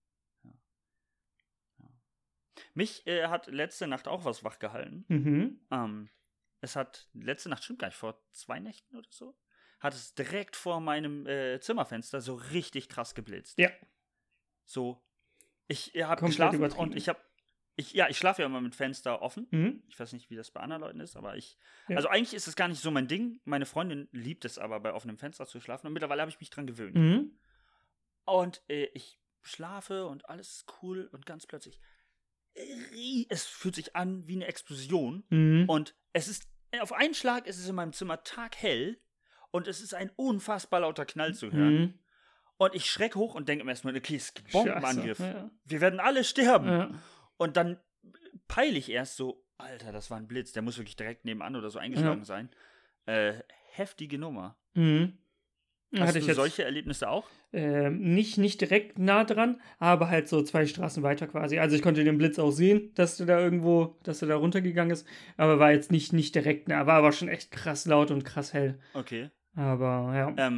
Mich hat letzte Nacht auch was wachgehalten. Mhm. Es hat letzte Nacht, stimmt gar nicht, vor 2 Nächten oder so, hat es direkt vor meinem Zimmerfenster so richtig krass geblitzt. Ja. So, ich habe Komplett geschlafen übertrieben. und ich schlafe ja immer mit Fenster offen. Mhm. Ich weiß nicht, wie das bei anderen Leuten ist, aber Ja. also eigentlich ist es gar nicht so mein Ding. Meine Freundin liebt es aber, bei offenem Fenster zu schlafen und mittlerweile habe ich mich dran gewöhnt. Mhm. Und ich schlafe und alles ist cool und ganz plötzlich, es fühlt sich an wie eine Explosion Mhm. und es ist, auf einen Schlag ist es in meinem Zimmer taghell und es ist ein unfassbar lauter Knall zu hören. Mhm. Und ich schrecke hoch und denke im ersten Mal, okay, es gibt Bombenangriff. Scheiße, ja. Wir werden alle sterben. Ja. Und dann peile ich erst so, Alter, das war ein Blitz, der muss wirklich direkt nebenan oder so eingeschlagen sein. Heftige Nummer. Mhm. Hast Hatte du ich jetzt solche Erlebnisse auch? nicht direkt nah dran, aber halt so 2 Straßen weiter quasi. Also ich konnte den Blitz auch sehen, dass der da runtergegangen ist, aber war jetzt nicht direkt nah, war aber schon echt krass laut und krass hell. Okay. Aber ja.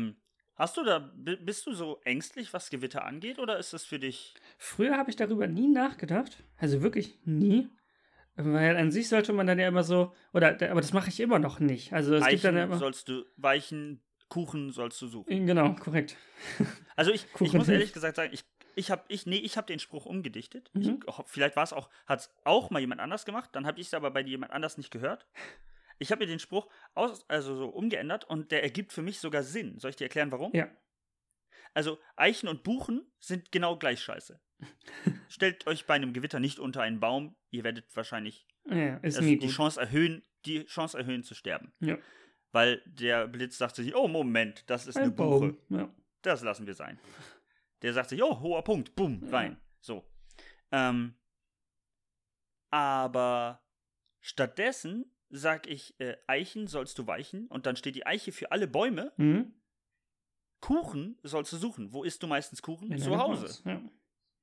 Bist du so ängstlich, was Gewitter angeht, oder ist das für dich? Früher habe ich darüber nie nachgedacht, also wirklich nie. Weil an sich sollte man dann ja immer so, aber das mache ich immer noch nicht. Also es gibt dann ja Eichen immer. sollst du weichen, Kuchen sollst du suchen. Genau, korrekt. Also ich Kuchen muss ehrlich hilft. gesagt sagen, ich habe den Spruch umgedichtet. Mhm. Vielleicht hat es auch mal jemand anders gemacht, dann habe ich es aber bei jemand anders nicht gehört. Ich habe mir den Spruch so umgeändert und der ergibt für mich sogar Sinn. Soll ich dir erklären, warum? Ja. Also Eichen und Buchen sind genau gleich scheiße. Stellt euch bei einem Gewitter nicht unter einen Baum, ihr werdet wahrscheinlich Ja, ist nie die gut. Chance erhöhen zu sterben. Ja. Weil der Blitz sagt sich, oh Moment, das ist eine Ein Buche. Baum. Ja. Das lassen wir sein. Der sagt sich, oh, hoher Punkt, bumm, rein. So. Aber stattdessen sag ich, Eichen sollst du weichen und dann steht die Eiche für alle Bäume. Mhm. Kuchen sollst du suchen. Wo isst du meistens Kuchen? In Zu einem Hause. Haus. Ja.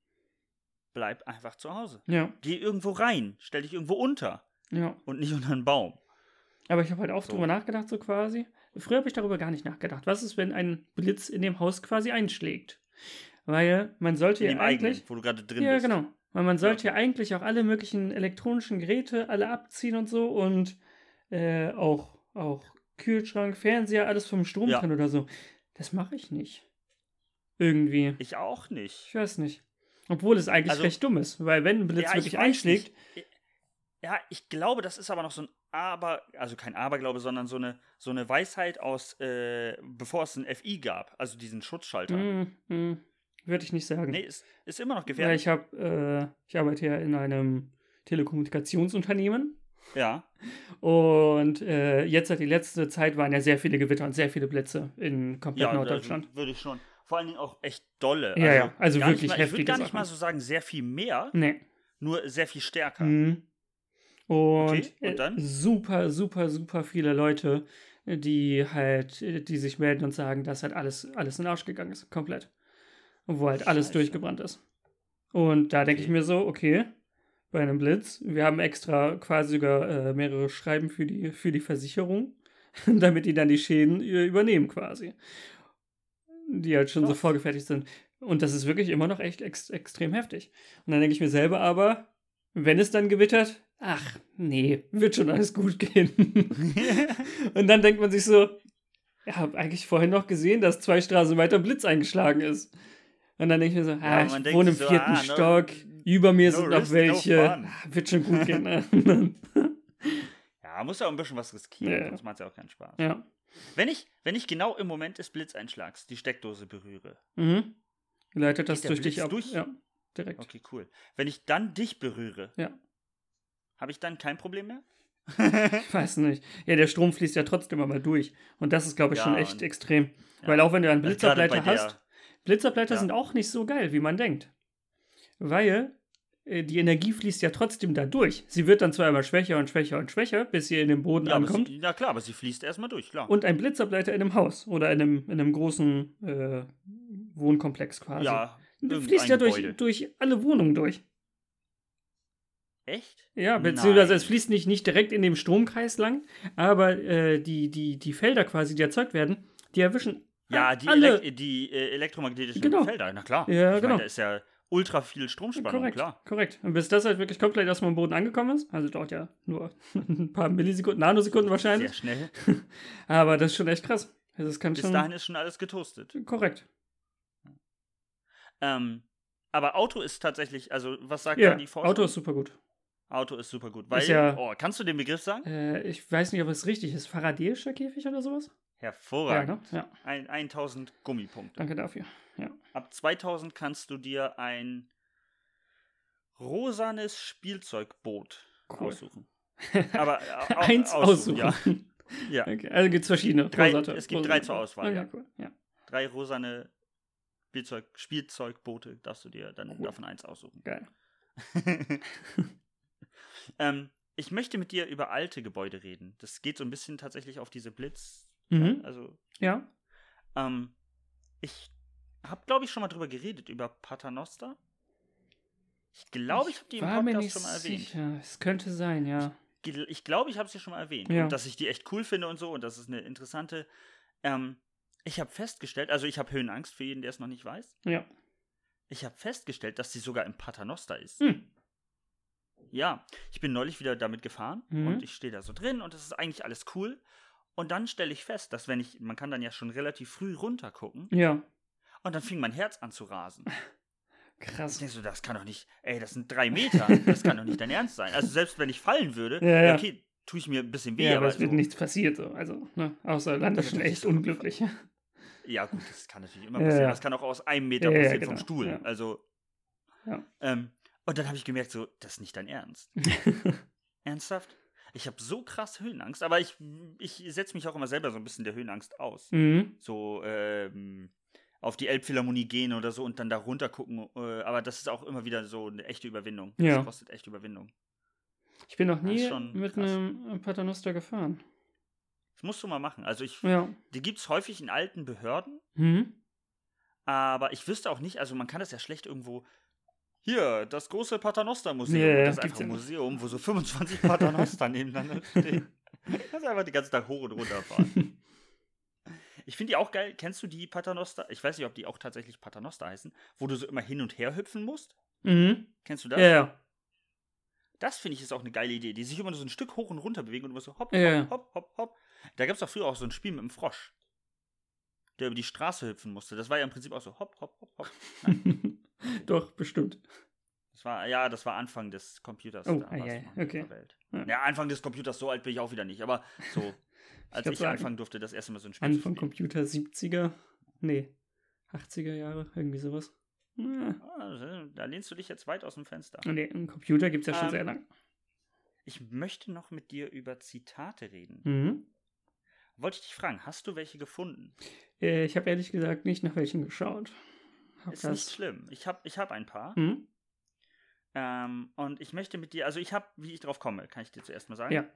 Bleib einfach zu Hause. Ja. Geh irgendwo rein. Stell dich irgendwo unter. Ja. Und nicht unter einen Baum. Aber ich habe halt auch So. drüber nachgedacht, so quasi. Früher habe ich darüber gar nicht nachgedacht. Was ist, wenn ein Blitz in dem Haus quasi einschlägt? Weil man sollte In ja dem eigenen, eigentlich. wo du gerade drin Ja, bist. genau. Weil man sollte ja eigentlich auch alle möglichen elektronischen Geräte alle abziehen und so und auch Kühlschrank, Fernseher, alles vom Strom Ja. trennen oder so. Das mache ich nicht. Irgendwie. Ich auch nicht. Ich weiß nicht. Obwohl es eigentlich Also- recht dumm ist, weil wenn ein Blitz Ja, ich wirklich weiß einschlägt, nicht. Ja, ich glaube, das ist aber noch so ein also kein Aberglaube, sondern so eine Weisheit aus, bevor es ein FI gab, also diesen Schutzschalter. würde ich nicht sagen. Nee, ist immer noch Weil gefährlich. ich arbeite ja in einem Telekommunikationsunternehmen Ja. und jetzt die letzte Zeit waren ja sehr viele Gewitter und sehr viele Blitze in komplett Ja, Norddeutschland. würde ich schon. Vor allen Dingen auch echt dolle. Ja, also gar wirklich nicht mal, ich würde heftige gar nicht Sachen. mal so sagen, sehr viel mehr, Nee. nur sehr viel stärker. Mhm. Und, Okay, und dann? super, super, super viele Leute, die sich melden und sagen, dass halt alles in den Arsch gegangen ist, komplett. Und wo halt alles Scheiße. durchgebrannt ist. Und da denke ich Okay. mir so, okay, bei einem Blitz, wir haben extra quasi sogar mehrere Schreiben für die Versicherung, damit die dann die Schäden übernehmen quasi. Die halt schon so Krass. vorgefertigt sind. Und das ist wirklich immer noch echt extrem heftig. Und dann denke ich mir selber aber, wenn es dann gewittert, ach, nee, wird schon alles gut gehen. Und dann denkt man sich so, ich habe eigentlich vorhin noch gesehen, dass 2 Straßen weiter Blitz eingeschlagen ist. Und dann denke ich mir so, Ja, ich man denkt wohne im sich so, 4. Stock, über mir no sind noch risk, no welche, fun. wird schon gut gehen. Ne? Ja, Ja, muss ja auch ein bisschen was riskieren, Ja. sonst macht es ja auch keinen Spaß. Ja. Wenn ich genau im Moment des Blitzeinschlags die Steckdose berühre, Mhm. Leitet das Geht der durch dich Blitz ab. durch? Ja, direkt. okay, cool. Wenn ich dann dich berühre, Ja. habe ich dann kein Problem mehr? Ich weiß nicht. Ja, der Strom fließt ja trotzdem einmal durch. Und das ist, glaube ich, Ja, schon echt und- extrem. ja. Weil auch wenn du einen Also gerade Blitzableiter bei der- hast, Blitzableiter Ja. sind auch nicht so geil, wie man denkt. Weil die Energie fließt ja trotzdem da durch. Sie wird dann zwar immer schwächer und schwächer und schwächer, bis sie in den Boden Ja, ankommt. ja, klar, aber sie fließt erstmal durch, klar. Und ein Blitzableiter in einem Haus oder in einem großen Wohnkomplex quasi. ja, Der fließt ja Gebäude. durch alle Wohnungen durch. Echt? Ja, beziehungsweise Nein. es fließt nicht direkt in dem Stromkreis lang, aber die Felder quasi, die erzeugt werden, die erwischen Ja, die, alle. die elektromagnetischen Genau. Felder, na klar. Ja, Ich genau. meine, da ist ja ultra viel Stromspannung, Korrekt, klar. korrekt. Und bis das halt wirklich komplett erstmal am Boden angekommen ist, also dauert ja nur ein paar Millisekunden, Nanosekunden wahrscheinlich, Sehr schnell. aber das ist schon echt krass. Also das kann Bis schon dahin ist schon alles getoastet. korrekt. Aber Auto ist tatsächlich, also was sagt Ja, da die Forschung? Auto ist super gut. Auto ist super gut. Weil, ja- kannst du den Begriff sagen? Ich weiß nicht, ob es richtig ist. Faradäischer Käfig oder sowas? Hervorragend. Ja, ne? Ja, 1000 Gummipunkte. danke dafür. Ja. Ab 2000 kannst du dir ein rosanes Spielzeugboot Cool. aussuchen. Aber Eins aussuchen. Ja. Ja. Okay. Also gibt es verschiedene. Es gibt drei zur Auswahl, Okay, ja. cool. Ja. 3 rosane Spielzeugboote darfst du dir dann Cool. davon eins aussuchen. Geil. Ich möchte mit dir über alte Gebäude reden. Das geht so ein bisschen tatsächlich auf diese Blitz. Mhm. Also, Ja. ich habe, glaube ich, schon mal drüber geredet, über Paternoster. Ich glaube, ich habe die im war mir Podcast nicht schon mal erwähnt. sicher. Es könnte sein, ja. Ich glaube, ich habe sie schon mal erwähnt. Ja. Und dass ich die echt cool finde und so. Und das ist eine interessante. Ich habe festgestellt, also ich habe Höhenangst für jeden, der es noch nicht weiß. Ja. Ich habe festgestellt, dass sie sogar im Paternoster ist. Hm. Ja, ich bin neulich wieder damit gefahren Mhm. und ich stehe da so drin und das ist eigentlich alles cool. Und dann stelle ich fest, dass man kann dann ja schon relativ früh runter gucken Ja. und dann fing mein Herz an zu rasen. Ich Krass. denke so, das kann doch nicht, das sind 3 Meter, das kann doch nicht dein Ernst sein. Also selbst wenn ich fallen würde, Ja, ja. okay, tue ich mir ein bisschen weh, Ja, aber aber es wird so, nichts passiert. So. Also, ne? Außer landest schon Das ist echt so unglücklich. ja gut, das kann natürlich immer Ja, passieren. ja. Das kann auch aus 1 Meter Ja, ja, passieren genau, vom Stuhl. ja. Also, Ja. und dann habe ich gemerkt, so, das ist nicht dein Ernst. Ernsthaft? Ich habe so krass Höhenangst, aber ich setze mich auch immer selber so ein bisschen der Höhenangst aus. Mhm. So, auf die Elbphilharmonie gehen oder so und dann da runter gucken. Aber das ist auch immer wieder so eine echte Überwindung. Ja. Das kostet echt Überwindung. Ich bin noch Das nie ist schon mit krass. einem Paternoster gefahren. Das musst du mal machen. Also Ja. die gibt es häufig in alten Behörden, Mhm. aber ich wüsste auch nicht, also man kann das ja schlecht irgendwo. Hier, das große Paternoster-Museum. Ja, Das ist gibt's einfach ein ja. Museum, wo so 25 Paternoster nebeneinander stehen. Kannst einfach den ganzen Tag hoch und runter fahren. Ich finde die auch geil. Kennst du die Paternoster? Ich weiß nicht, ob die auch tatsächlich Paternoster heißen, wo du so immer hin und her hüpfen musst. Mhm. Kennst du das? Ja, ja. Das finde ich ist auch eine geile Idee, die sich immer so ein Stück hoch und runter bewegen und immer so hopp, Ja. hopp, hopp, hopp, hopp. Da gab es doch früher auch so ein Spiel mit einem Frosch, der über die Straße hüpfen musste. Das war ja im Prinzip auch so hopp, hopp, hopp, hopp. Doch, bestimmt. Das war Anfang des Computers. Oh, da war's ei, ei, noch in okay. dieser Welt. Ja. Ja, Anfang des Computers, so alt bin ich auch wieder nicht, aber so, als würd ich sagen, anfangen durfte, das erste Mal so ein Spiel Anfang zu spielen. Computer 70er. Nee, 80er Jahre, irgendwie sowas. Ja. Da lehnst du dich jetzt weit aus dem Fenster. Nee, einen Computer gibt es ja schon Ähm, sehr lang. Ich möchte noch mit dir über Zitate reden. Mhm. Wollte ich dich fragen, hast du welche gefunden? Ich habe ehrlich gesagt nicht nach welchen geschaut. Hab Ist nicht schlimm. Ich hab ein paar. Mhm. Und ich möchte mit dir, also ich habe, wie ich drauf komme, kann ich dir zuerst mal sagen. Ja.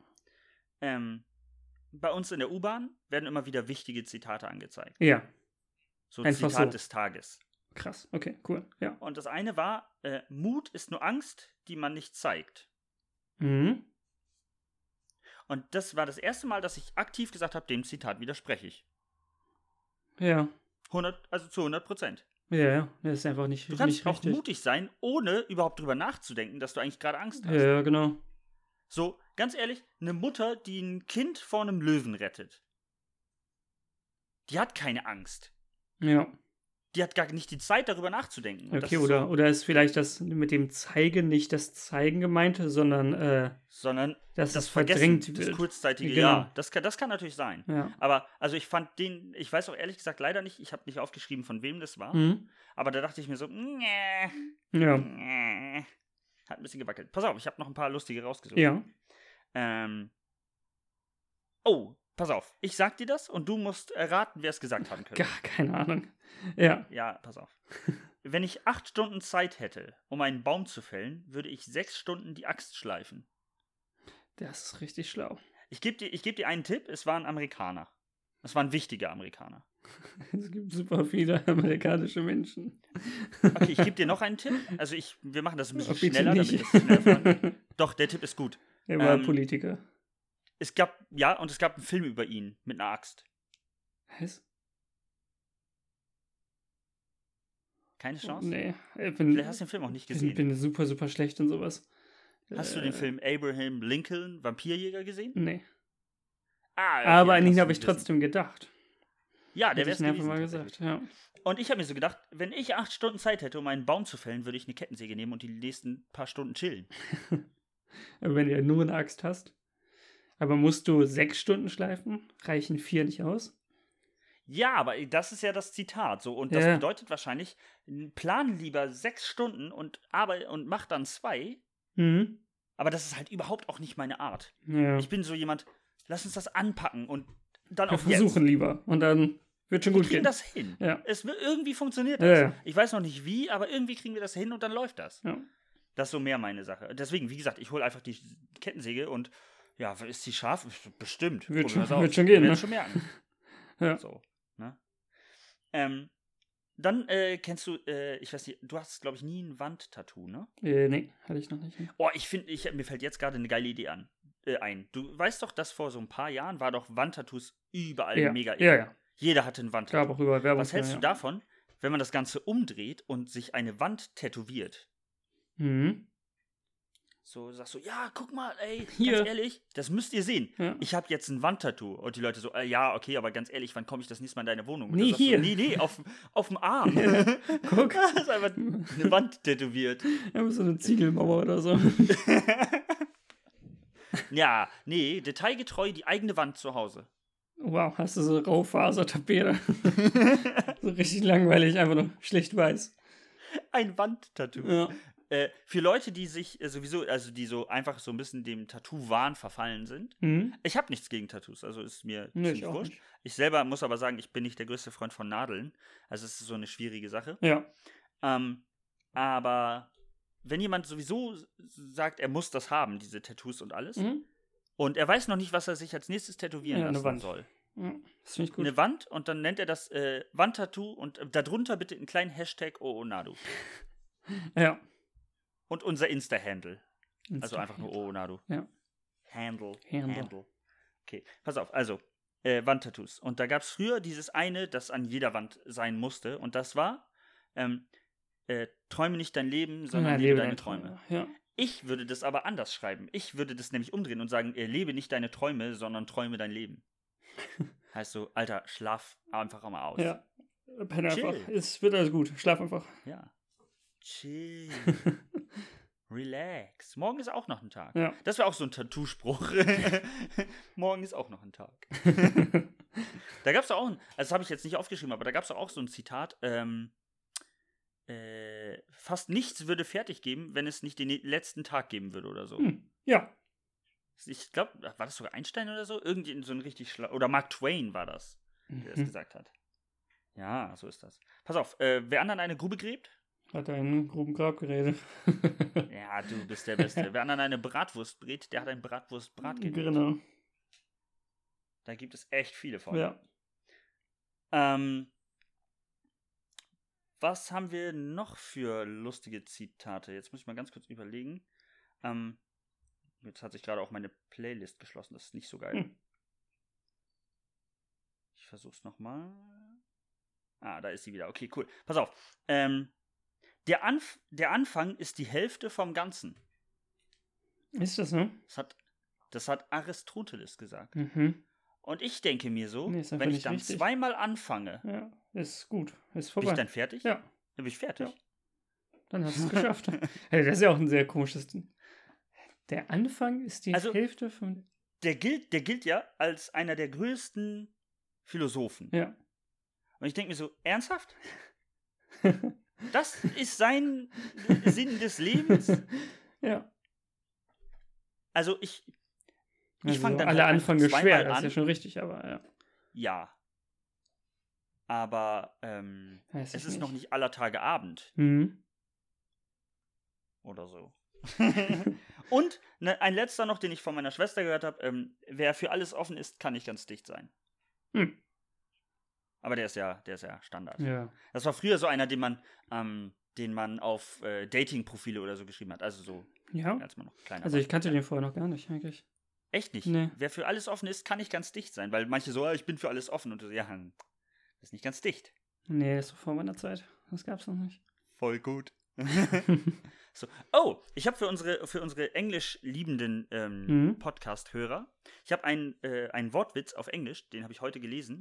Bei uns in der U-Bahn werden immer wieder wichtige Zitate angezeigt. Ja, So Einfach Zitat so. des Tages. krass. Okay, cool. Ja. Und das eine war, Mut ist nur Angst, die man nicht zeigt. Mhm. Und das war das erste Mal, dass ich aktiv gesagt habe, dem Zitat widerspreche ich. Ja. Also zu 100%. Ja, das ist einfach nicht, Du kannst nicht auch richtig. mutig sein, ohne überhaupt drüber nachzudenken, dass du eigentlich gerade Angst hast. Ja, genau. So, ganz ehrlich, eine Mutter, die ein Kind vor einem Löwen rettet, die hat keine Angst. Ja. Die hat gar nicht die Zeit, darüber nachzudenken. Und Okay, das ist oder ist vielleicht das mit dem Zeigen nicht das Zeigen gemeint, sondern sondern dass das es Vergessen, verdrängt das wird. kurzzeitige, Genau. ja, das kann natürlich sein. Ja. Aber, also ich fand ich weiß auch ehrlich gesagt leider nicht, ich habe nicht aufgeschrieben, von wem das war. Mhm. Aber da dachte ich mir so, nee, Ja. nee. Hat ein bisschen gewackelt. Pass auf, ich habe noch ein paar lustige rausgesucht. Ja. Oh, pass auf. Ich sag dir das und du musst erraten, wer es gesagt haben könnte. Gar keine Ahnung. Ja. Ja, pass auf. Wenn ich 8 Stunden Zeit hätte, um einen Baum zu fällen, würde ich 6 Stunden die Axt schleifen. Das ist richtig schlau. Ich geb dir einen Tipp, es war ein Amerikaner. Es war ein wichtiger Amerikaner. Es gibt super viele amerikanische Menschen. Okay, ich gebe dir noch einen Tipp. Also wir machen das ein bisschen Bitte schneller, nicht. damit es schneller vorangeht. Doch, der Tipp ist gut. Er war Ähm, Politiker. Es gab einen Film über ihn mit einer Axt. Was? Keine Chance? Nee. Vielleicht hast du den Film auch nicht gesehen. Bin super, super schlecht in sowas. Hast du den Film Abraham Lincoln, Vampirjäger, gesehen? Nee. Ah, okay, Aber dann an ihn hast habe du ich ihn wissen. trotzdem gedacht. Ja, der Hätte wäre ich es einfach gewesen. mal tatsächlich. gesagt, ja. Und ich habe mir so gedacht, wenn ich 8 Stunden Zeit hätte, um einen Baum zu fällen, würde ich eine Kettensäge nehmen und die nächsten paar Stunden chillen. Aber wenn du ja nur eine Axt hast. Aber musst du 6 Stunden schleifen? Reichen 4 nicht aus? Ja, aber das ist ja das Zitat. So, und das Ja. bedeutet wahrscheinlich, plan lieber 6 Stunden und mach dann 2. Mhm. Aber das ist halt überhaupt auch nicht meine Art. Ja. Ich bin so jemand, lass uns das anpacken und dann Wir auch versuchen lieber. Und dann wird schon Wir gut kriegen gehen. das hin. Ja. Irgendwie funktioniert Ja, das. ja. Ich weiß noch nicht wie, aber irgendwie kriegen wir das hin und dann läuft das. Ja. Das ist so mehr meine Sache. Deswegen, wie gesagt, ich hole einfach die Kettensäge und ja, ist sie scharf? Bestimmt. Wird Probieren schon- wir's aus. wird schon gehen, Wir werden ne? es schon merken. Ja. So, ne? Dann kennst du, ich weiß nicht, du hast, glaube ich, nie ein Wandtattoo, ne? Nee, hatte ich noch nicht. Oh, mir fällt jetzt gerade eine geile Idee ein. Du weißt doch, dass vor so ein paar Jahren war doch Wandtattoos überall Ja. mega Ja, ja. Jeder hatte ein Wandtattoo. Gab auch überall Werbung. Was hältst für, du davon, wenn man das Ganze umdreht und sich eine Wand tätowiert? Mhm. So sagst du, ja, guck mal, ey, Hier. ganz ehrlich, das müsst ihr sehen. Ja. Ich habe jetzt ein Wandtattoo. Und die Leute so, ja, okay, aber ganz ehrlich, wann komme ich das nächste Mal in deine Wohnung? Und Nee, dann sagst du, hier. nee, auf dem Arm. Guck. Das ist einfach eine Wand tätowiert. Ja, so eine Ziegelmauer oder so. Ja, nee, detailgetreu die eigene Wand zu Hause. Wow, hast du so Raufasertapete. So richtig langweilig, einfach nur schlicht weiß. Ein Wandtattoo. Ja. Für Leute, die sich sowieso, also die so einfach so ein bisschen dem Tattoo-Wahn verfallen sind. Mhm. Ich habe nichts gegen Tattoos, also ist mir Nee, ziemlich ich auch wurscht. nicht. Ich selber muss aber sagen, ich bin nicht der größte Freund von Nadeln. Also es ist so eine schwierige Sache. Ja. Aber wenn jemand sowieso sagt, er muss das haben, diese Tattoos und alles, Mhm. und er weiß noch nicht, was er sich als nächstes tätowieren Ja, eine lassen Wand. soll. Ja, das finde ich gut. Eine Wand und dann nennt er das Wandtattoo und darunter bitte einen kleinen Hashtag Oonadu. Ja. Und unser Insta-Handle. Also einfach nur Oonadu. Ja. Handle. Handle. Okay, pass auf, also Wandtattoos. Und da gab es früher dieses eine, das an jeder Wand sein musste. Und das war, träume nicht dein Leben, sondern lebe deine Träume. Ja. Ich würde das aber anders schreiben. Ich würde das nämlich umdrehen und sagen, lebe nicht deine Träume, sondern träume dein Leben. Heißt so, Alter, schlaf einfach mal aus. Ja. Penn einfach. Chill. Es wird alles gut. Schlaf einfach. Ja. Chill. Relax. Morgen ist auch noch ein Tag. Ja. Das wäre auch so ein Tattoo-Spruch. Morgen ist auch noch ein Tag. Da gab es auch also das habe ich jetzt nicht aufgeschrieben, aber da gab es auch so ein Zitat, fast nichts würde fertig geben, wenn es nicht den letzten Tag geben würde oder so. Ja. Ich glaube, war das sogar Einstein oder so? Irgendwie so ein richtig oder Mark Twain war das, der das gesagt hat. Ja, so ist das. Pass auf, wer anderen eine Grube gräbt? Hat einen groben Grabgerät. Ja, du bist der Beste. Wer anderen eine Bratwurst brät, der hat ein Bratwurst-Brat gelebt. Genau. Da gibt es echt viele von. Ja. Was haben wir noch für lustige Zitate? Jetzt muss ich mal ganz kurz überlegen. Jetzt hat sich gerade auch meine Playlist geschlossen. Das ist nicht so geil. Ich versuch's nochmal. Da ist sie wieder. Okay, cool. Pass auf. Der Anfang ist die Hälfte vom Ganzen. Ist das, ne? Das hat Aristoteles gesagt. Mhm. Und ich denke mir so, Nee, ist einfach wenn ich nicht dann richtig. zweimal anfange, Ja, ist gut. Ist bin ich vorbei. dann fertig? Ja, Dann bin ich fertig. Ja. Dann hast du es geschafft. Hey, das ist ja auch ein sehr komisches Ding. Der Anfang ist die Also- Hälfte von. Der gilt ja als einer der größten Philosophen. Ja. Und ich denke mir so, ernsthaft? Das ist sein Sinn des Lebens? Ja. Also ich Also fang dann alle halt Anfang einfach ist schwer, zweimal das ist ja an. schon richtig, aber ja. Ja. Aber Weiß es ich ist noch nicht aller Tage Abend Mhm. oder so. Und ein letzter noch, den ich von meiner Schwester gehört habe, wer für alles offen ist, kann nicht ganz dicht sein. Hm. Aber der ist ja Standard. Ja. Das war früher so einer, den man auf Dating-Profile oder so geschrieben hat. Also so, Ja. als man noch kleiner Also war. ich kannte den vorher noch gar nicht eigentlich. Echt nicht? Nee. Wer für alles offen ist, kann nicht ganz dicht sein. Weil manche so, ich bin für alles offen. Und du so, ja, das ist nicht ganz dicht. Nee, das war vor meiner Zeit. Das gab's noch nicht. Voll gut. So. Oh, ich habe für unsere englisch liebenden Mhm. Podcast-Hörer, ich habe einen Wortwitz auf Englisch, den habe ich heute gelesen.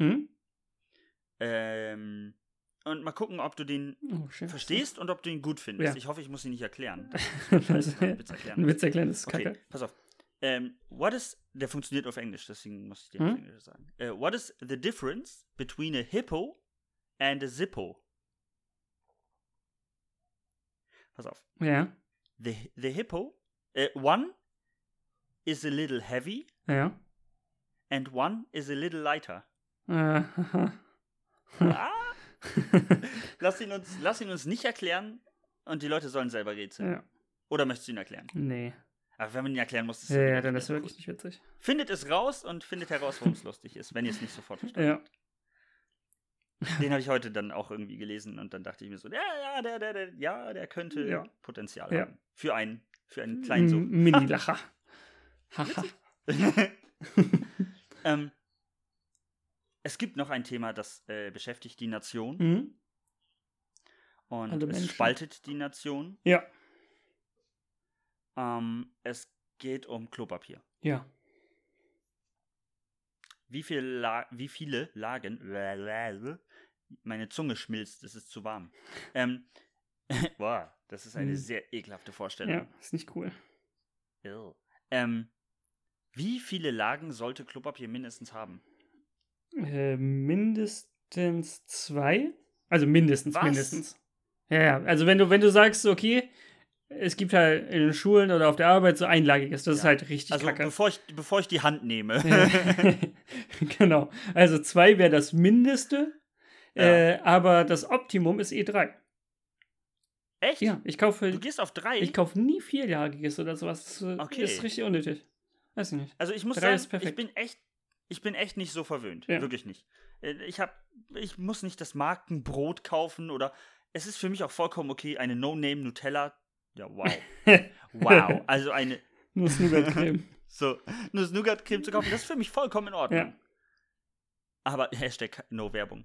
Mhm. Und mal gucken, ob du den Oh, schön. verstehst und ob du ihn gut findest. Ja. Ich hoffe, ich muss ihn nicht erklären. Das- Einen Witz erklären. Ein Witz erklären ist Okay, kacke. pass auf. Der funktioniert auf Englisch, deswegen muss ich den auf Englisch sagen. What is the difference between a hippo and a zippo? Pass auf. Ja. The hippo, one is a little heavy Ja. and one is a little lighter. Haha. Ah, lass ihn uns nicht erklären und die Leute sollen selber rätseln. Ja. Oder möchtest du ihn erklären? Nee. Aber wenn man ihn erklären muss, ist es Ja, dann ist es wirklich nicht witzig. Findet es raus und findet heraus, warum es lustig ist, wenn ihr es nicht sofort verstanden Ja. habt. Den habe ich heute dann auch irgendwie gelesen und dann dachte ich mir so, der könnte Ja. Potenzial Ja. haben. Für einen kleinen Sohn. Mini-Lacher. Haha. Es gibt noch ein Thema, das beschäftigt die Nation Mhm. und Alle es Menschen. spaltet die Nation. Ja. Es geht um Klopapier. Ja. Wie viele Lagen, meine Zunge schmilzt, es ist zu warm. Boah, das ist eine sehr ekelhafte Vorstellung. Ja, ist nicht cool. Ew. Wie viele Lagen sollte Klopapier mindestens haben? Mindestens 2. Also mindestens, Was? mindestens. Ja, also wenn du sagst, okay, es gibt halt in den Schulen oder auf der Arbeit so einlagiges, das ist Ja. halt richtig Also kacke. bevor ich die Hand nehme. Genau. Also 2 wäre das Mindeste, Ja. aber das Optimum ist 3. Echt? Ja, ich kaufe Du gehst auf 3? nie vierlagiges oder sowas. Das Okay. ist richtig unnötig. Weiß ich nicht. Also ich muss 3 ist sagen, perfekt. ich bin echt nicht so verwöhnt. Ja. Wirklich nicht. Ich muss nicht das Markenbrot kaufen oder es ist für mich auch vollkommen okay, eine No-Name Nutella. Ja, wow. Wow. Also eine Nur Nougat-Creme. so Nuss-Nougat-Creme zu kaufen, das ist für mich vollkommen in Ordnung. Ja. Aber Hashtag No Werbung.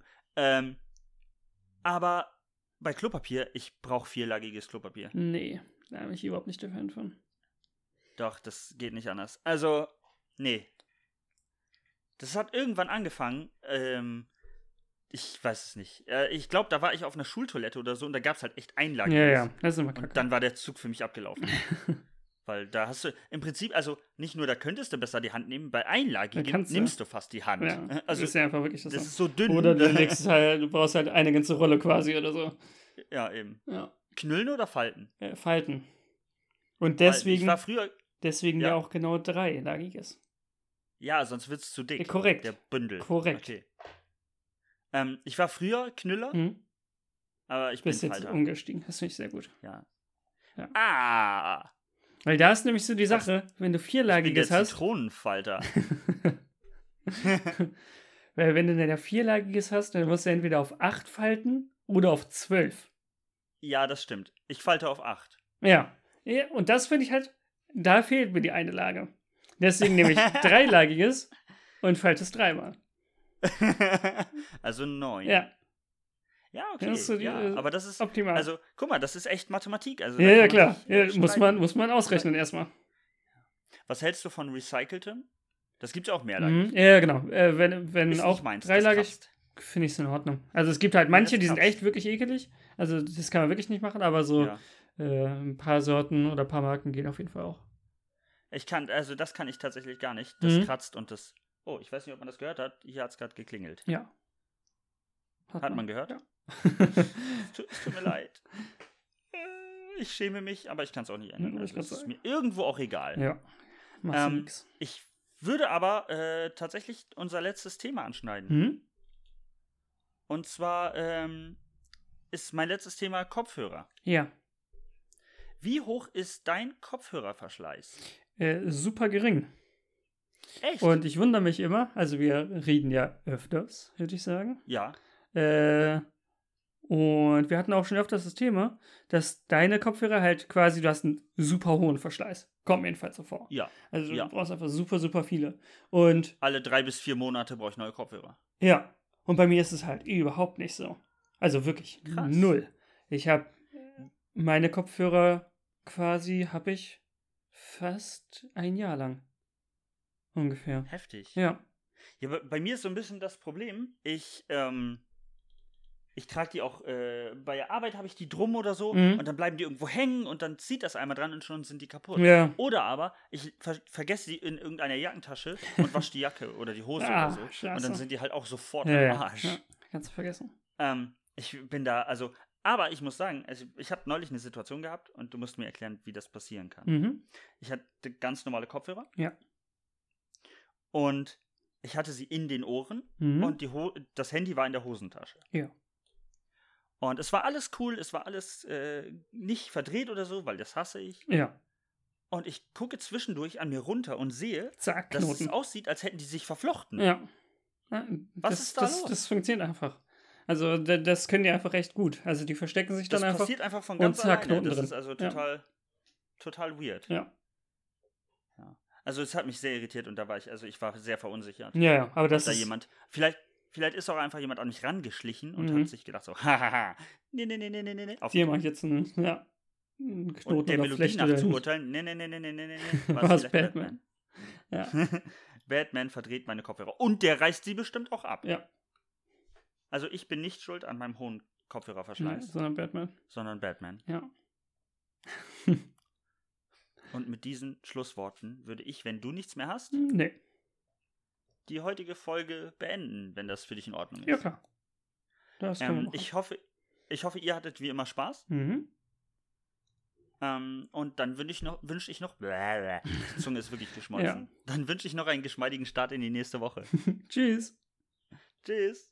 Aber bei Klopapier, ich brauche vierlagiges Klopapier. Nee, da bin ich überhaupt nicht der Fan von. Doch, das geht nicht anders. Also, nee. Das hat irgendwann angefangen, ich weiß es nicht. Ich glaube, da war ich auf einer Schultoilette oder so und da gab es halt echt einlagiges. Ja, das ist immer kacke. Und dann war der Zug für mich abgelaufen. Weil da hast du im Prinzip, also nicht nur da könntest du besser die Hand nehmen, bei einlagigen kannst du. nimmst du fast die Hand. Ja, Also das ist ja einfach wirklich das so. ist so dünn. Oder du brauchst halt eine ganze Rolle quasi oder so. Ja, eben. Ja. Knüllen oder falten? Falten. Und Falten. deswegen, Ich war früher, ja Ja. auch genau 3lagiges. ja, sonst wird es zu dick. Ja, korrekt. Der Bündel. Korrekt. Okay. Ich war früher Knüller, aber ich bin Bist jetzt Falter. umgestiegen. Das finde ich sehr gut. Ja. Ja. Ah, Weil da ist nämlich so die Sache, wenn du ich bin der vierlagiges hast, Zitronenfalter. weil wenn du dann ja vierlagiges hast, dann musst du entweder auf 8 falten oder auf 12. Ja, das stimmt. Ich falte auf 8. Ja. Und das finde ich halt, da fehlt mir die eine Lage. Deswegen nehme ich dreilagiges und falte es 3-mal. Also 9. Ja, Ja, okay. Das ist so die, aber das ist, optimal. also, guck mal, das ist echt Mathematik. Also, Ja, da ja, kann man klar. sich, Ja, streiten. muss man ausrechnen erstmal. Was hältst du von recyceltem? Das gibt's ja auch mehrlagig. Ja, genau. Wenn Ist auch nicht meins, das dreilagig, kratzt. finde ich es in Ordnung. Also es gibt halt manche, das die sind kratzt. echt wirklich ekelig. Also das kann man wirklich nicht machen, aber so Ja. ein paar Sorten oder ein paar Marken gehen auf jeden Fall auch. Also das kann ich tatsächlich gar nicht. Das Mhm. kratzt und das. Oh, ich weiß nicht, ob man das gehört hat. Hier hat es gerade geklingelt. Ja. Hat man gehört? Ja. Es tut mir leid. Ich schäme mich, aber ich kann es auch nicht ändern. Ja, wollte ich Also, grad es ist mir irgendwo auch egal. Ja. Machst du Ähm, nix. Ich würde aber tatsächlich unser letztes Thema anschneiden. Mhm. Und zwar ist mein letztes Thema Kopfhörer. Ja. Wie hoch ist dein Kopfhörerverschleiß? Super gering. Echt? Und ich wundere mich immer, also wir reden ja öfters, würde ich sagen. Ja. Und wir hatten auch schon öfters das Thema, dass deine Kopfhörer halt quasi, du hast einen super hohen Verschleiß. Kommt mir jedenfalls so vor. Ja. Also Ja. du brauchst einfach super, super viele. Und Alle 3 bis 4 Monate brauche ich neue Kopfhörer. ja, und bei mir ist es halt überhaupt nicht so. Also wirklich Krass. 0. Ich habe meine Kopfhörer habe ich fast ein Jahr lang. Ungefähr. Heftig. Ja. Ja, bei mir ist so ein bisschen das Problem, ich trage die auch, bei der Arbeit habe ich die drum oder so Mhm. und dann bleiben die irgendwo hängen und dann zieht das einmal dran und schon sind die kaputt. Ja. Oder aber ich vergesse die in irgendeiner Jackentasche und wasche die Jacke oder die Hose oder so. Scheiße. Und dann sind die halt auch sofort Ja, am Arsch. ja. Kannst du vergessen. Ich bin da, also, aber ich muss sagen, also ich habe neulich eine Situation gehabt und du musst mir erklären, wie das passieren kann. Mhm. Ich hatte ganz normale Kopfhörer. Ja. Und ich hatte sie in den Ohren Mhm. und das Handy war in der Hosentasche. Ja. Und es war alles cool, es war alles nicht verdreht oder so, weil das hasse ich. Ja. Und ich gucke zwischendurch an mir runter und sehe, Zack, dass Knoten. es aussieht, als hätten die sich verflochten. Ja. Was ist da los? Das funktioniert einfach. Also das können die einfach recht gut. Also die verstecken sich Das dann einfach. passiert einfach von und ganz zack, alleine. Knoten Das drin. ist also Ja. total weird. Ja. Also es hat mich sehr irritiert und ich war sehr verunsichert. Ja, aber das Da ist. jemand, vielleicht ist auch einfach jemand an mich rangeschlichen und Mhm. hat sich gedacht so, hahaha, nee. Auf Hier mache ich jetzt einen Knoten und der oder Melodie Flechte nach zu dahin. urteilen, nee. War's vielleicht Batman? Ja. Batman verdreht meine Kopfhörer. Und der reißt sie bestimmt auch ab. Ja. Also ich bin nicht schuld an meinem hohen Kopfhörerverschleiß, Sondern Batman. sondern Batman. Ja. Und mit diesen Schlussworten würde ich, wenn du nichts mehr hast, Nee. die heutige Folge beenden, wenn das für dich in Ordnung ist. Ja, klar. Das können wir machen. Ich hoffe, ihr hattet wie immer Spaß. Mhm. Und dann wünsche ich noch, die Zunge ist wirklich geschmolzen. Ja. Dann wünsche ich noch einen geschmeidigen Start in die nächste Woche. Tschüss. Tschüss.